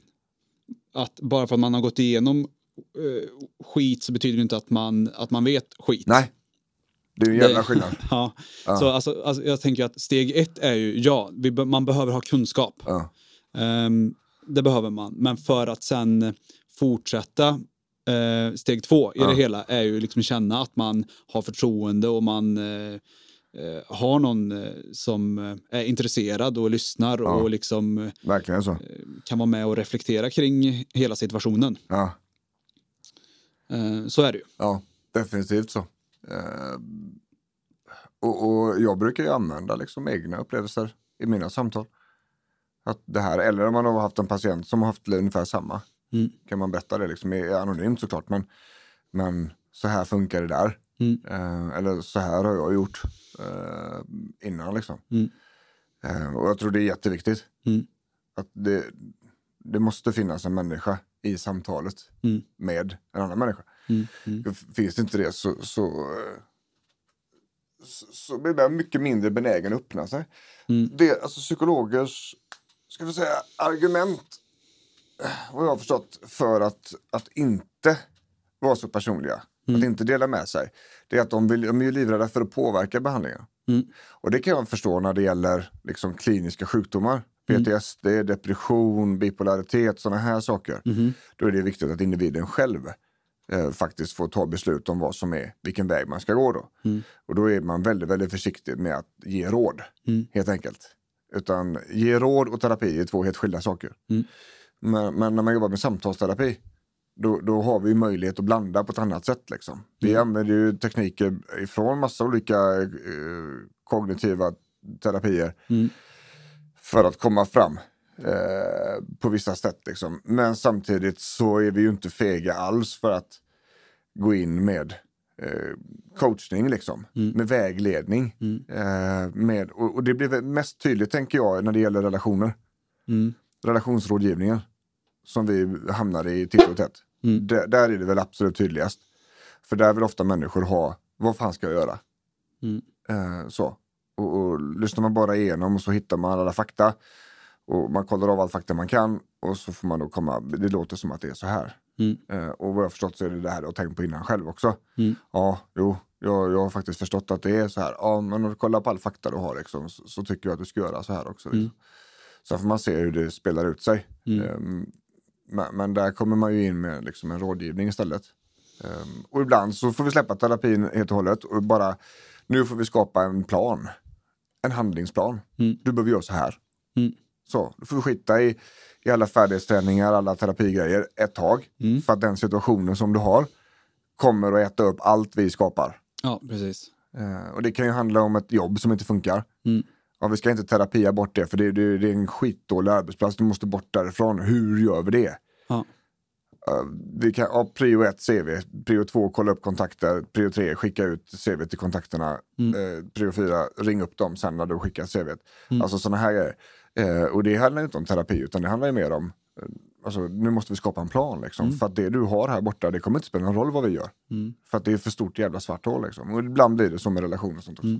att bara för att man har gått igenom uh, skit så betyder det inte att man, att man vet skit. Nej, det är en jävla skillnad. ja. ja. Så alltså, alltså, jag tänker att steg ett är ju, ja, vi be- man behöver ha kunskap. Ja. Um, det behöver man. Men för att sen fortsätta uh, steg två i ja. det hela är ju liksom känna att man har förtroende och man uh, Uh, har någon uh, som uh, är intresserad och lyssnar ja. och liksom uh, verkligen så. Uh, kan vara med och reflektera kring hela situationen. Ja. Uh, så är det ju. Ja, definitivt så. Uh, och, och jag brukar ju använda liksom egna upplevelser i mina samtal. Att det här, eller om man har haft en patient som har haft ungefär samma. Mm. Kan man berätta det liksom, är anonymt såklart, men, men så här funkar det där. Mm. Uh, eller så här har jag gjort uh, innan liksom. Mm. Uh, och jag tror det är jätteviktigt. Mm. Att det, det måste finnas en människa i samtalet mm. med en annan människa. Mm. Mm. Finns det inte det så, så, så, så blir det mycket mindre benägen att öppna sig. Mm. Det, alltså psykologers, ska vi säga, argument, vad jag har förstått, för att, att inte vara så personliga. Mm. Att inte dela med sig. Det är att de, vill, de är ju livrädda för att påverka behandlingen. Mm. Och det kan jag förstå när det gäller liksom kliniska sjukdomar. P T S D, depression, bipolaritet, sådana här saker. Mm. Då är det viktigt att individen själv eh, faktiskt får ta beslut om vad som är, vilken väg man ska gå då. Mm. Och då är man väldigt, väldigt försiktig med att ge råd, Mm. helt enkelt. Utan ge råd och terapi är två helt skilda saker. Mm. Men, men när man jobbar med samtalsterapi, då, då har vi möjlighet att blanda på ett annat sätt. Liksom. Vi Mm. använder ju tekniker ifrån massa olika eh, kognitiva terapier Mm. för att komma fram eh, på vissa sätt. Liksom. Men samtidigt så är vi ju inte fega alls för att gå in med eh, coachning, liksom. Mm. Med vägledning. Mm. Eh, med, och, och det blir väl mest tydligt, tänker jag, när det gäller relationer. Mm. Relationsrådgivningen som vi hamnar i titt och tätt. Mm. D- där är det väl absolut tydligast. För där vill ofta människor ha, vad fan ska jag göra? Mm. Eh, så. Och, och lyssnar man bara igenom och så hittar man alla fakta. Och man kollar av all fakta man kan. Och så får man då komma, det låter som att det är så här. Mm. Eh, och vad jag har förstått så är det det här jag har tänkt på innan själv också. Mm. Ja, jo, jag, jag har faktiskt förstått att det är så här. Ja, men när du kollar på all fakta du har liksom, så, så tycker jag att du ska göra så här också. Liksom. Mm. Så får man se hur det spelar ut sig. Mm. Um, men, men där kommer man ju in med liksom en rådgivning istället. Um, och ibland så får vi släppa terapin helt och hållet. Och bara, nu får vi skapa en plan. En handlingsplan. Mm. Du behöver göra så här. Mm. Så, då får vi skita i, i alla färdighetsträningar, alla terapigrejer ett tag. Mm. För att den situationen som du har kommer att äta upp allt vi skapar. Ja, precis. Uh, och det kan ju handla om ett jobb som inte funkar. Mm. Ja, vi ska inte terapia bort det, för det, det, det är en skitdålig arbetsplats. Du måste bort därifrån. Hur gör vi det? Ja. Uh, vi kan, ja, prio ett C V, prio två kolla upp kontakter, prio tre skicka ut C V till kontakterna, Mm. uh, prio fyra ring upp dem sen när du skickar C V. Mm. Alltså sådana här grejer. Uh, och det handlar inte om terapi, utan det handlar ju mer om, uh, alltså nu måste vi skapa en plan liksom. Mm. För att det du har här borta, det kommer inte spela någon roll vad vi gör. Mm. För att det är för stort jävla svart hål liksom. Och ibland blir det så med relationer och sånt också. Mm.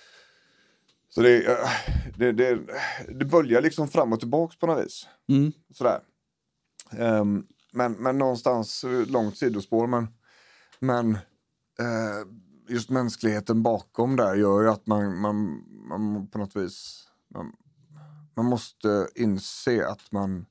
Så det, det, det, det böljar liksom fram och tillbaks på något vis. Mm. Sådär. Um, men, men någonstans långt sidospår. Men, men uh, just mänskligheten bakom där gör ju att man, man, man på något vis... Man, man måste inse att man...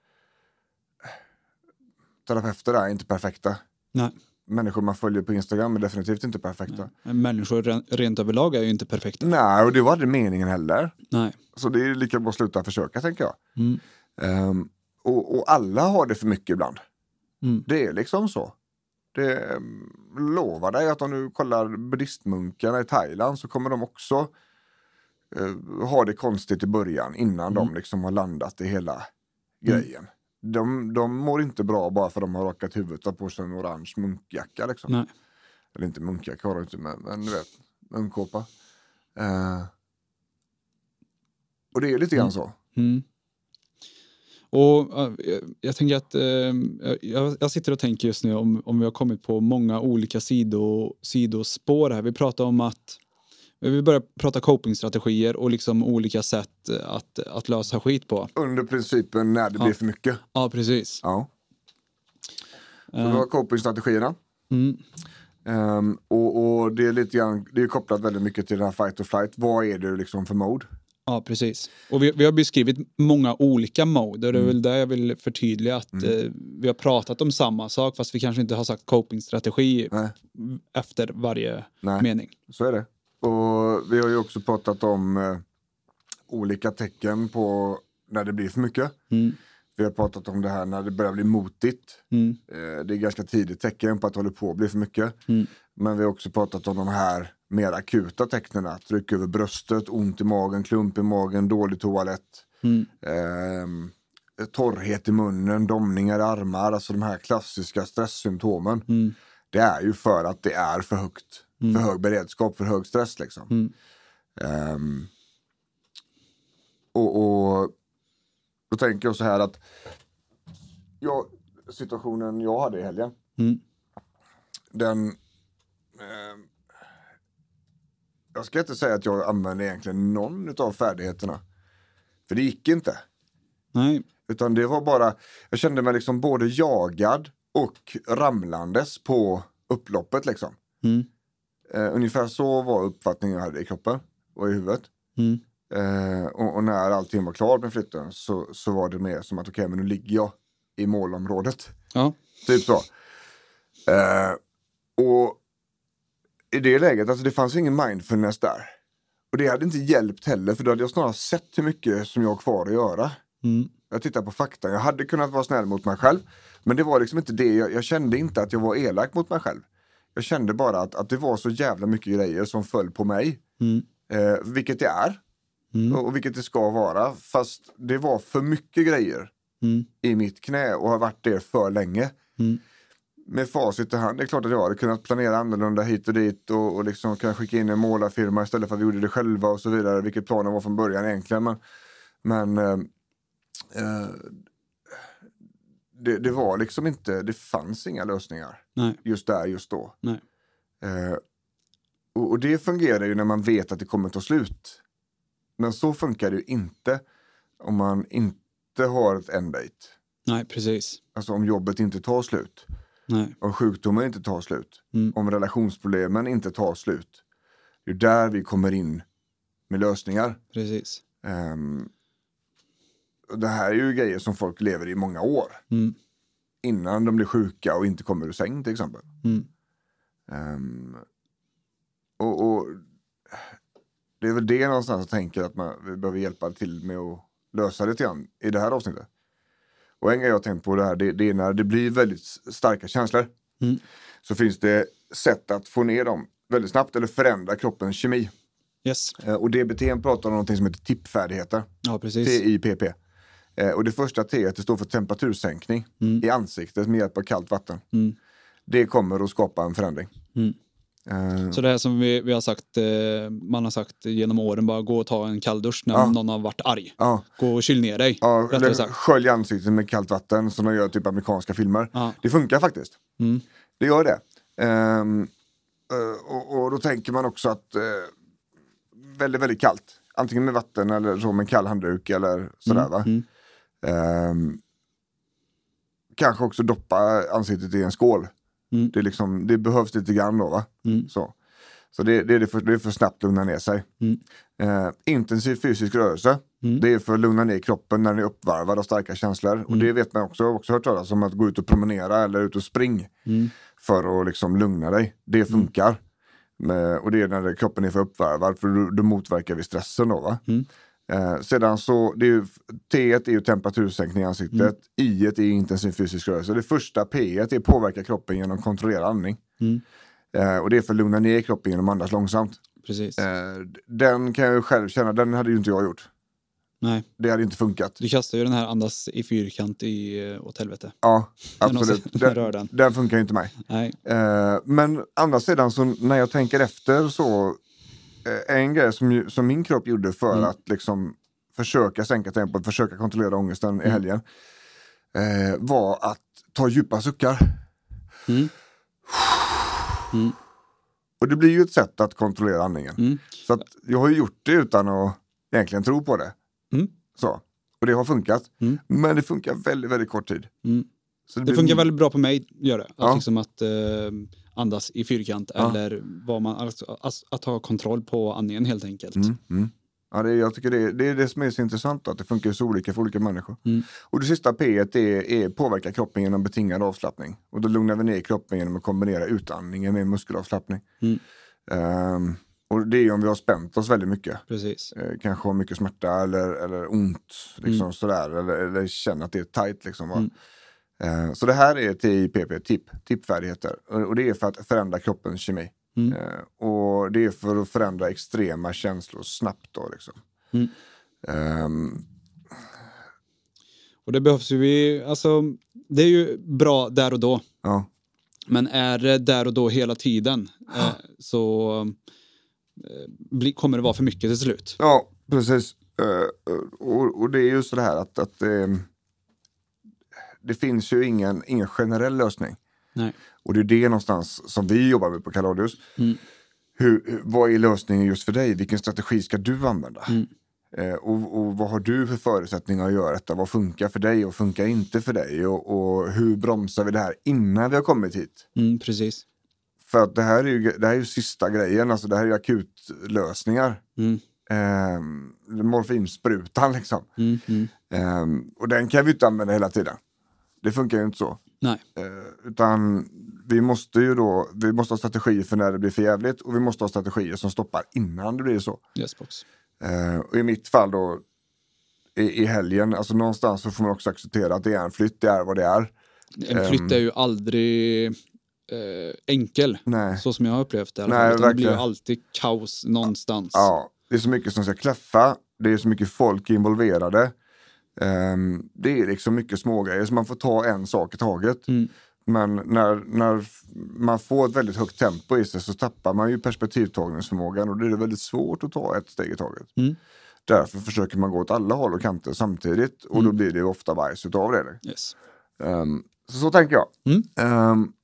Terapeuter är inte perfekta. Nej. Människor man följer på Instagram är definitivt inte perfekta. Men människor ren- rent överlag är ju inte perfekta. Nej, och det var aldrig meningen heller. Nej. Så det är lika bra att sluta försöka, tänker jag. Mm. Um, och, och alla har det för mycket ibland. Mm. Det är liksom så. Det um, lovar dig att om du kollar buddhistmunkarna i Thailand så kommer de också uh, ha det konstigt i början innan Mm. de liksom har landat i hela grejen. De, de mår inte bra bara för att de har rakat huvudet och på sig en orange munkjacka liksom. Nej. Eller inte munkjacka har de inte, men, men du vet, munkkåpa. Uh, och det är lite grann Mm. så. Mm. Och äh, jag, jag tänker att äh, jag, jag sitter och tänker just nu om, om vi har kommit på många olika sido, sidospår här. Vi pratar om att vi börjar prata copingstrategier och liksom olika sätt att, att lösa skit på. Under principen när det Ja. blir för mycket. Ja, precis. Ja. Så Äh, vi har copingstrategierna. mm, Um, och, och det är lite grann, det är kopplat väldigt mycket till den här fight or flight. Vad är det liksom för mode? ja, precis. Och vi, vi har beskrivit många olika mode och det är Mm. väl där jag vill förtydliga att Mm. eh, vi har pratat om samma sak fast vi kanske inte har sagt copingstrategi Nej. efter varje Nej. mening. Så är det. Och vi har ju också pratat om eh, olika tecken på när det blir för mycket. Mm. Vi har pratat om det här när det börjar bli motigt. Mm. Eh, det är ganska tidigt tecken på att det håller på att bli för mycket. Mm. Men vi har också pratat om de här mer akuta tecknen. Tryck över bröstet, ont i magen, klump i magen, dålig toalett. Mm. Eh, torrhet i munnen, domningar i armar. Alltså de här klassiska stresssymptomen. Mm. Det är ju för att det är för högt. Mm. För hög beredskap, för hög stress liksom. Mm. Um, och, och då tänker jag så här att jag, situationen jag hade i helgen, Mm. den eh, jag ska inte säga att jag använde egentligen någon av färdigheterna, för det gick inte, Nej. utan det var bara, jag kände mig liksom både jagad och ramlandes på upploppet liksom. Mm. Eh, ungefär så var uppfattningen jag hade i kroppen. var i huvudet. Mm. Eh, och, och när allting var klart med flytten så, så var det mer som att okej, okay, men nu ligger jag i målområdet. Ja. Typ så. Eh, och i det läget, alltså det fanns ingen mindfulness där. Och det hade inte hjälpt heller, för då hade jag snarare sett hur mycket som jag har kvar att göra. Mm. Jag tittar på fakta. Jag hade kunnat vara snäll mot mig själv. Men det var liksom inte det. Jag, jag kände inte att jag var elak mot mig själv. Jag kände bara att, att det var så jävla mycket grejer som föll på mig. Mm. Eh, vilket det är. Mm. Och, och vilket det ska vara. Fast det var för mycket grejer Mm. i mitt knä och har varit det för länge. Mm. Med facit i hand, det är klart att jag hade kunnat planera annorlunda hit och dit och, och liksom kunna skicka in en målarfirma istället för att vi gjorde det själva och så vidare, vilket planen var från början egentligen. Men, men eh, eh, det, det var liksom inte, det fanns inga lösningar. Nej. Just där, just då. Nej. Eh, och, och det fungerar ju när man vet att det kommer ta slut. Men så funkar det ju inte om man inte har ett end date. Nej, precis. Alltså om jobbet inte tar slut. Nej. Om sjukdomen inte tar slut. Mm. Om relationsproblemen inte tar slut. Det är där vi kommer in med lösningar. Precis. Um, och det här är ju grejer som folk lever i många år. Mm. Innan de blir sjuka och inte kommer ur säng till exempel. Mm. Um, och, och det är väl det någonstans jag tänker att man, vi behöver hjälpa till med att lösa det igen i det här avsnittet. Och en grej jag har tänkt på det här, det, det är när det blir väldigt starka känslor. Mm. Så finns det sätt att få ner dem väldigt snabbt eller förändra kroppens kemi. Yes. Eh, och D B T pratar om någonting som heter tippfärdigheter. Ja, precis. T I P P. Eh, och det första T det står för temperatursänkning Mm. i ansiktet med hjälp av kallt vatten. Mm. Det kommer att skapa en förändring. Mm. Eh, Så det är som vi, vi har sagt, eh, man har sagt genom åren, bara gå och ta en kall dusch när Ja. någon har varit arg. ja, Gå och kyl ner dig. ja, rättare eller sagt. skölj ansiktet med kallt vatten som de gör typ amerikanska filmer. Ja. Det funkar faktiskt. Mm. Det gör det. Ehm, eh, och, och då tänker man också att eh, väldigt, väldigt kallt. Antingen med vatten eller så med en kall handduk eller sådär Mm. va. Mm. Ehm, kanske också doppa ansiktet i en skål. Mm. Det, är liksom, det behövs lite grann då va. Mm. Så, så det, det, är det, för, det är för snabbt lugna ner sig. Mm. Eh, intensiv fysisk rörelse. Mm. Det är för att lugna ner kroppen när den är uppvarvad av starka känslor. Mm. Och det vet man också, också hört talas om att gå ut och promenera eller ut och spring. Mm. För att liksom lugna dig. Det funkar. Mm. Och det är när kroppen är för uppvarvad. För då, då motverkar vi stressen då va. Mm. Eh, sedan så, det är ju, T är ju temperatursänkning i ansiktet. Mm. I är intensiv fysisk rörelse. Det första P är påverka kroppen genom kontrollerad andning. Mm. Eh, och det är för att lugna ner kroppen genom att andas långsamt. Precis. Eh, den kan jag ju själv känna, den hade ju inte jag gjort. Nej, Det hade inte funkat. du kastar ju den här andas i fyrkant i uh, åt helvete. Ja, Men absolut. också- Den, rör den. den funkar ju inte mig. Nej. Eh, men andra sidan så när jag tänker efter så eh, en grej som, ju- som min kropp gjorde för Mm. att liksom försöka sänka tempot, försöka kontrollera ångesten Mm. i helgen eh, var att ta djupa suckar. Mm. Mm. Och det blir ju ett sätt att kontrollera andningen. Mm. Så att jag har ju gjort det utan att egentligen tro på det. Mm. Så. Och det har funkat. Mm. Men det funkar väldigt, väldigt kort tid. Mm. Så Det blir- funkar väldigt bra på mig, gör det. Att, Ja. liksom att eh, andas i fyrkant Ja. eller vad man, alltså, att, att ha kontroll på andningen helt enkelt. Mm, mm. Ja, det, jag tycker det, det är det som är så intressant, att det funkar så olika för olika människor. Mm. Och det sista P är, är påverka kroppen genom betingad avslappning. Och då lugnar vi ner kroppen genom att kombinera utandningen med muskelavslappning. Mm. Ehm, och det är ju om vi har spänt oss väldigt mycket. Precis. Eh, kanske har mycket smärta eller, eller ont. Liksom Mm. sådär, eller, eller känner att det är tajt. Liksom, va? Mm. Eh, så det här är T I P P, tipp, tippfärdigheter. Och, och det är för att förändra kroppens kemi. Mm. Eh, och det är för att förändra extrema känslor snabbt då liksom. Mm. Ehm, Och det behövs ju vi, alltså det är ju bra där och då. ja. Men är det där och då hela tiden eh, så eh, bli, kommer det vara för mycket till slut. ja, precis. Eh, och, och det är ju så det här att, att ehm, det finns ju ingen, ingen generell lösning. Nej. Och det är det någonstans som vi jobbar med på Kaladius. Mm. Hur, vad är lösningen just för dig? Vilken strategi ska du använda? Mm. Eh, och, och vad har du för förutsättningar att göra detta? Vad funkar för dig och funkar inte för dig? Och, och hur bromsar vi det här innan vi har kommit hit? Mm, precis. För att det här är ju, det här är ju sista grejen, alltså det här är ju akutlösningar. Mm. Um, morfinsprutan liksom. Mm, mm. Um, och den kan vi inte använda hela tiden. Det funkar ju inte så. Nej. Uh, utan vi måste ju då, vi måste ha strategier för när det blir för jävligt, och vi måste ha strategier som stoppar innan det blir så. Yes, box. Uh, och i mitt fall då, i, i helgen, alltså någonstans så får man också acceptera att det är en flytt, det är vad det är. En flytt är ju aldrig eh, enkel, Nej. så som jag har upplevt det. Nej, det blir ju verkligen. alltid kaos någonstans. Ja, det är så mycket som ska klaffa, det är så mycket folk involverade. Um, det är liksom mycket smågrejer, så man får ta en sak i taget. Mm. Men när, när man får ett väldigt högt tempo i sig så tappar man ju perspektivtagningsförmågan, och det är väldigt svårt att ta ett steg i taget. Mm. Därför försöker man gå åt alla håll och kanter samtidigt, och Mm. då blir det ju ofta bajs utav det. Yes. Um, så, så tänker jag. Mm. Um,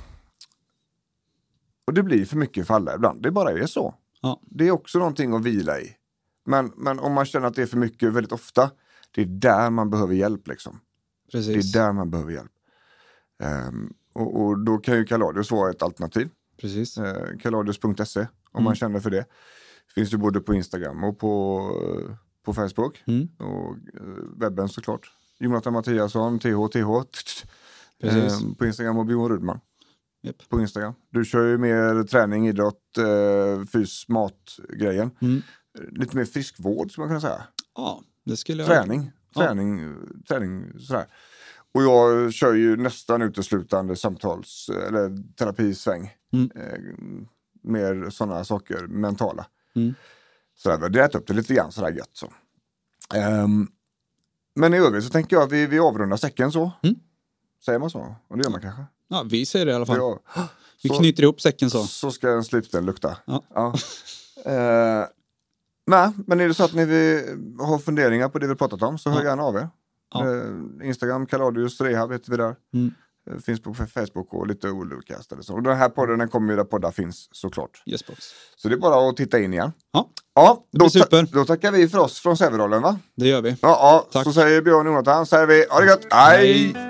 och det blir för mycket för alla ibland. Det bara är så. Ja. Det är också någonting att vila i. Men, men om man känner att det är för mycket väldigt ofta, det är där man behöver hjälp liksom. Precis. Det är där man behöver hjälp. Um, och, och då kan ju Kaladius vara ett alternativ. Precis. Uh, kaladius punkt se om Mm. man känner för det. Finns ju både på Instagram och på, uh, på Facebook. Mm. Och uh, webben såklart. Jonathan Mattiasson, T H T H. Precis. Um, på Instagram och Björn Rudman. Yep. På Instagram. Du kör ju mer träning, idrott, uh, fys, mat-grejen. Mm. Lite mer friskvård, skulle man kunna säga. Ja, det skulle jag... Träning, Ja. träning, träning sådär. Och jag kör ju nästan uteslutande samtals- eller terapisväng. Mm. Eh, mer sådana saker, mentala. Mm. Sådär, det äter upp det lite grann sådär gött så. Um, men i övrigt så tänker jag att vi, vi avrundar säcken så. Mm. Säger man så? Och det gör man kanske. Ja, vi säger det i alla fall. Ja. Vi Så- knyter ihop säcken så. Så ska en slipsten lukta. Ja. Ja. Eh, nej, men är det så att ni vill, har funderingar på det vi pratat om, så hör Ja. gärna av er. Ja. Eh, Instagram, Kaladius Rehab heter vi där. Mm. Eh, finns på Facebook och lite olika ställen. Så. Och den här podden den kommer ju där poddar finns såklart. Yes, box. Så det är bara att titta in igen. Ja, Ja, Det blir då, ta- super. då tackar vi för oss från Sävedalen, va? det gör vi. Ja, ja. Tack. Så säger Björn och Jonathan, säger vi, ha det gött, hej! Hej.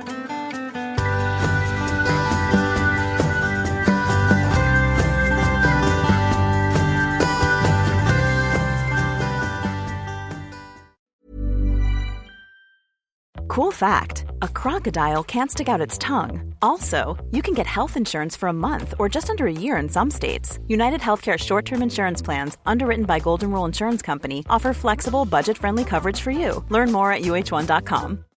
Cool fact, a crocodile can't stick out its tongue. Also, you can get health insurance for a month or just under a year in some states. United Healthcare short-term insurance plans, underwritten by Golden Rule Insurance Company, offer flexible, budget-friendly coverage for you. Learn more at U H one dot com.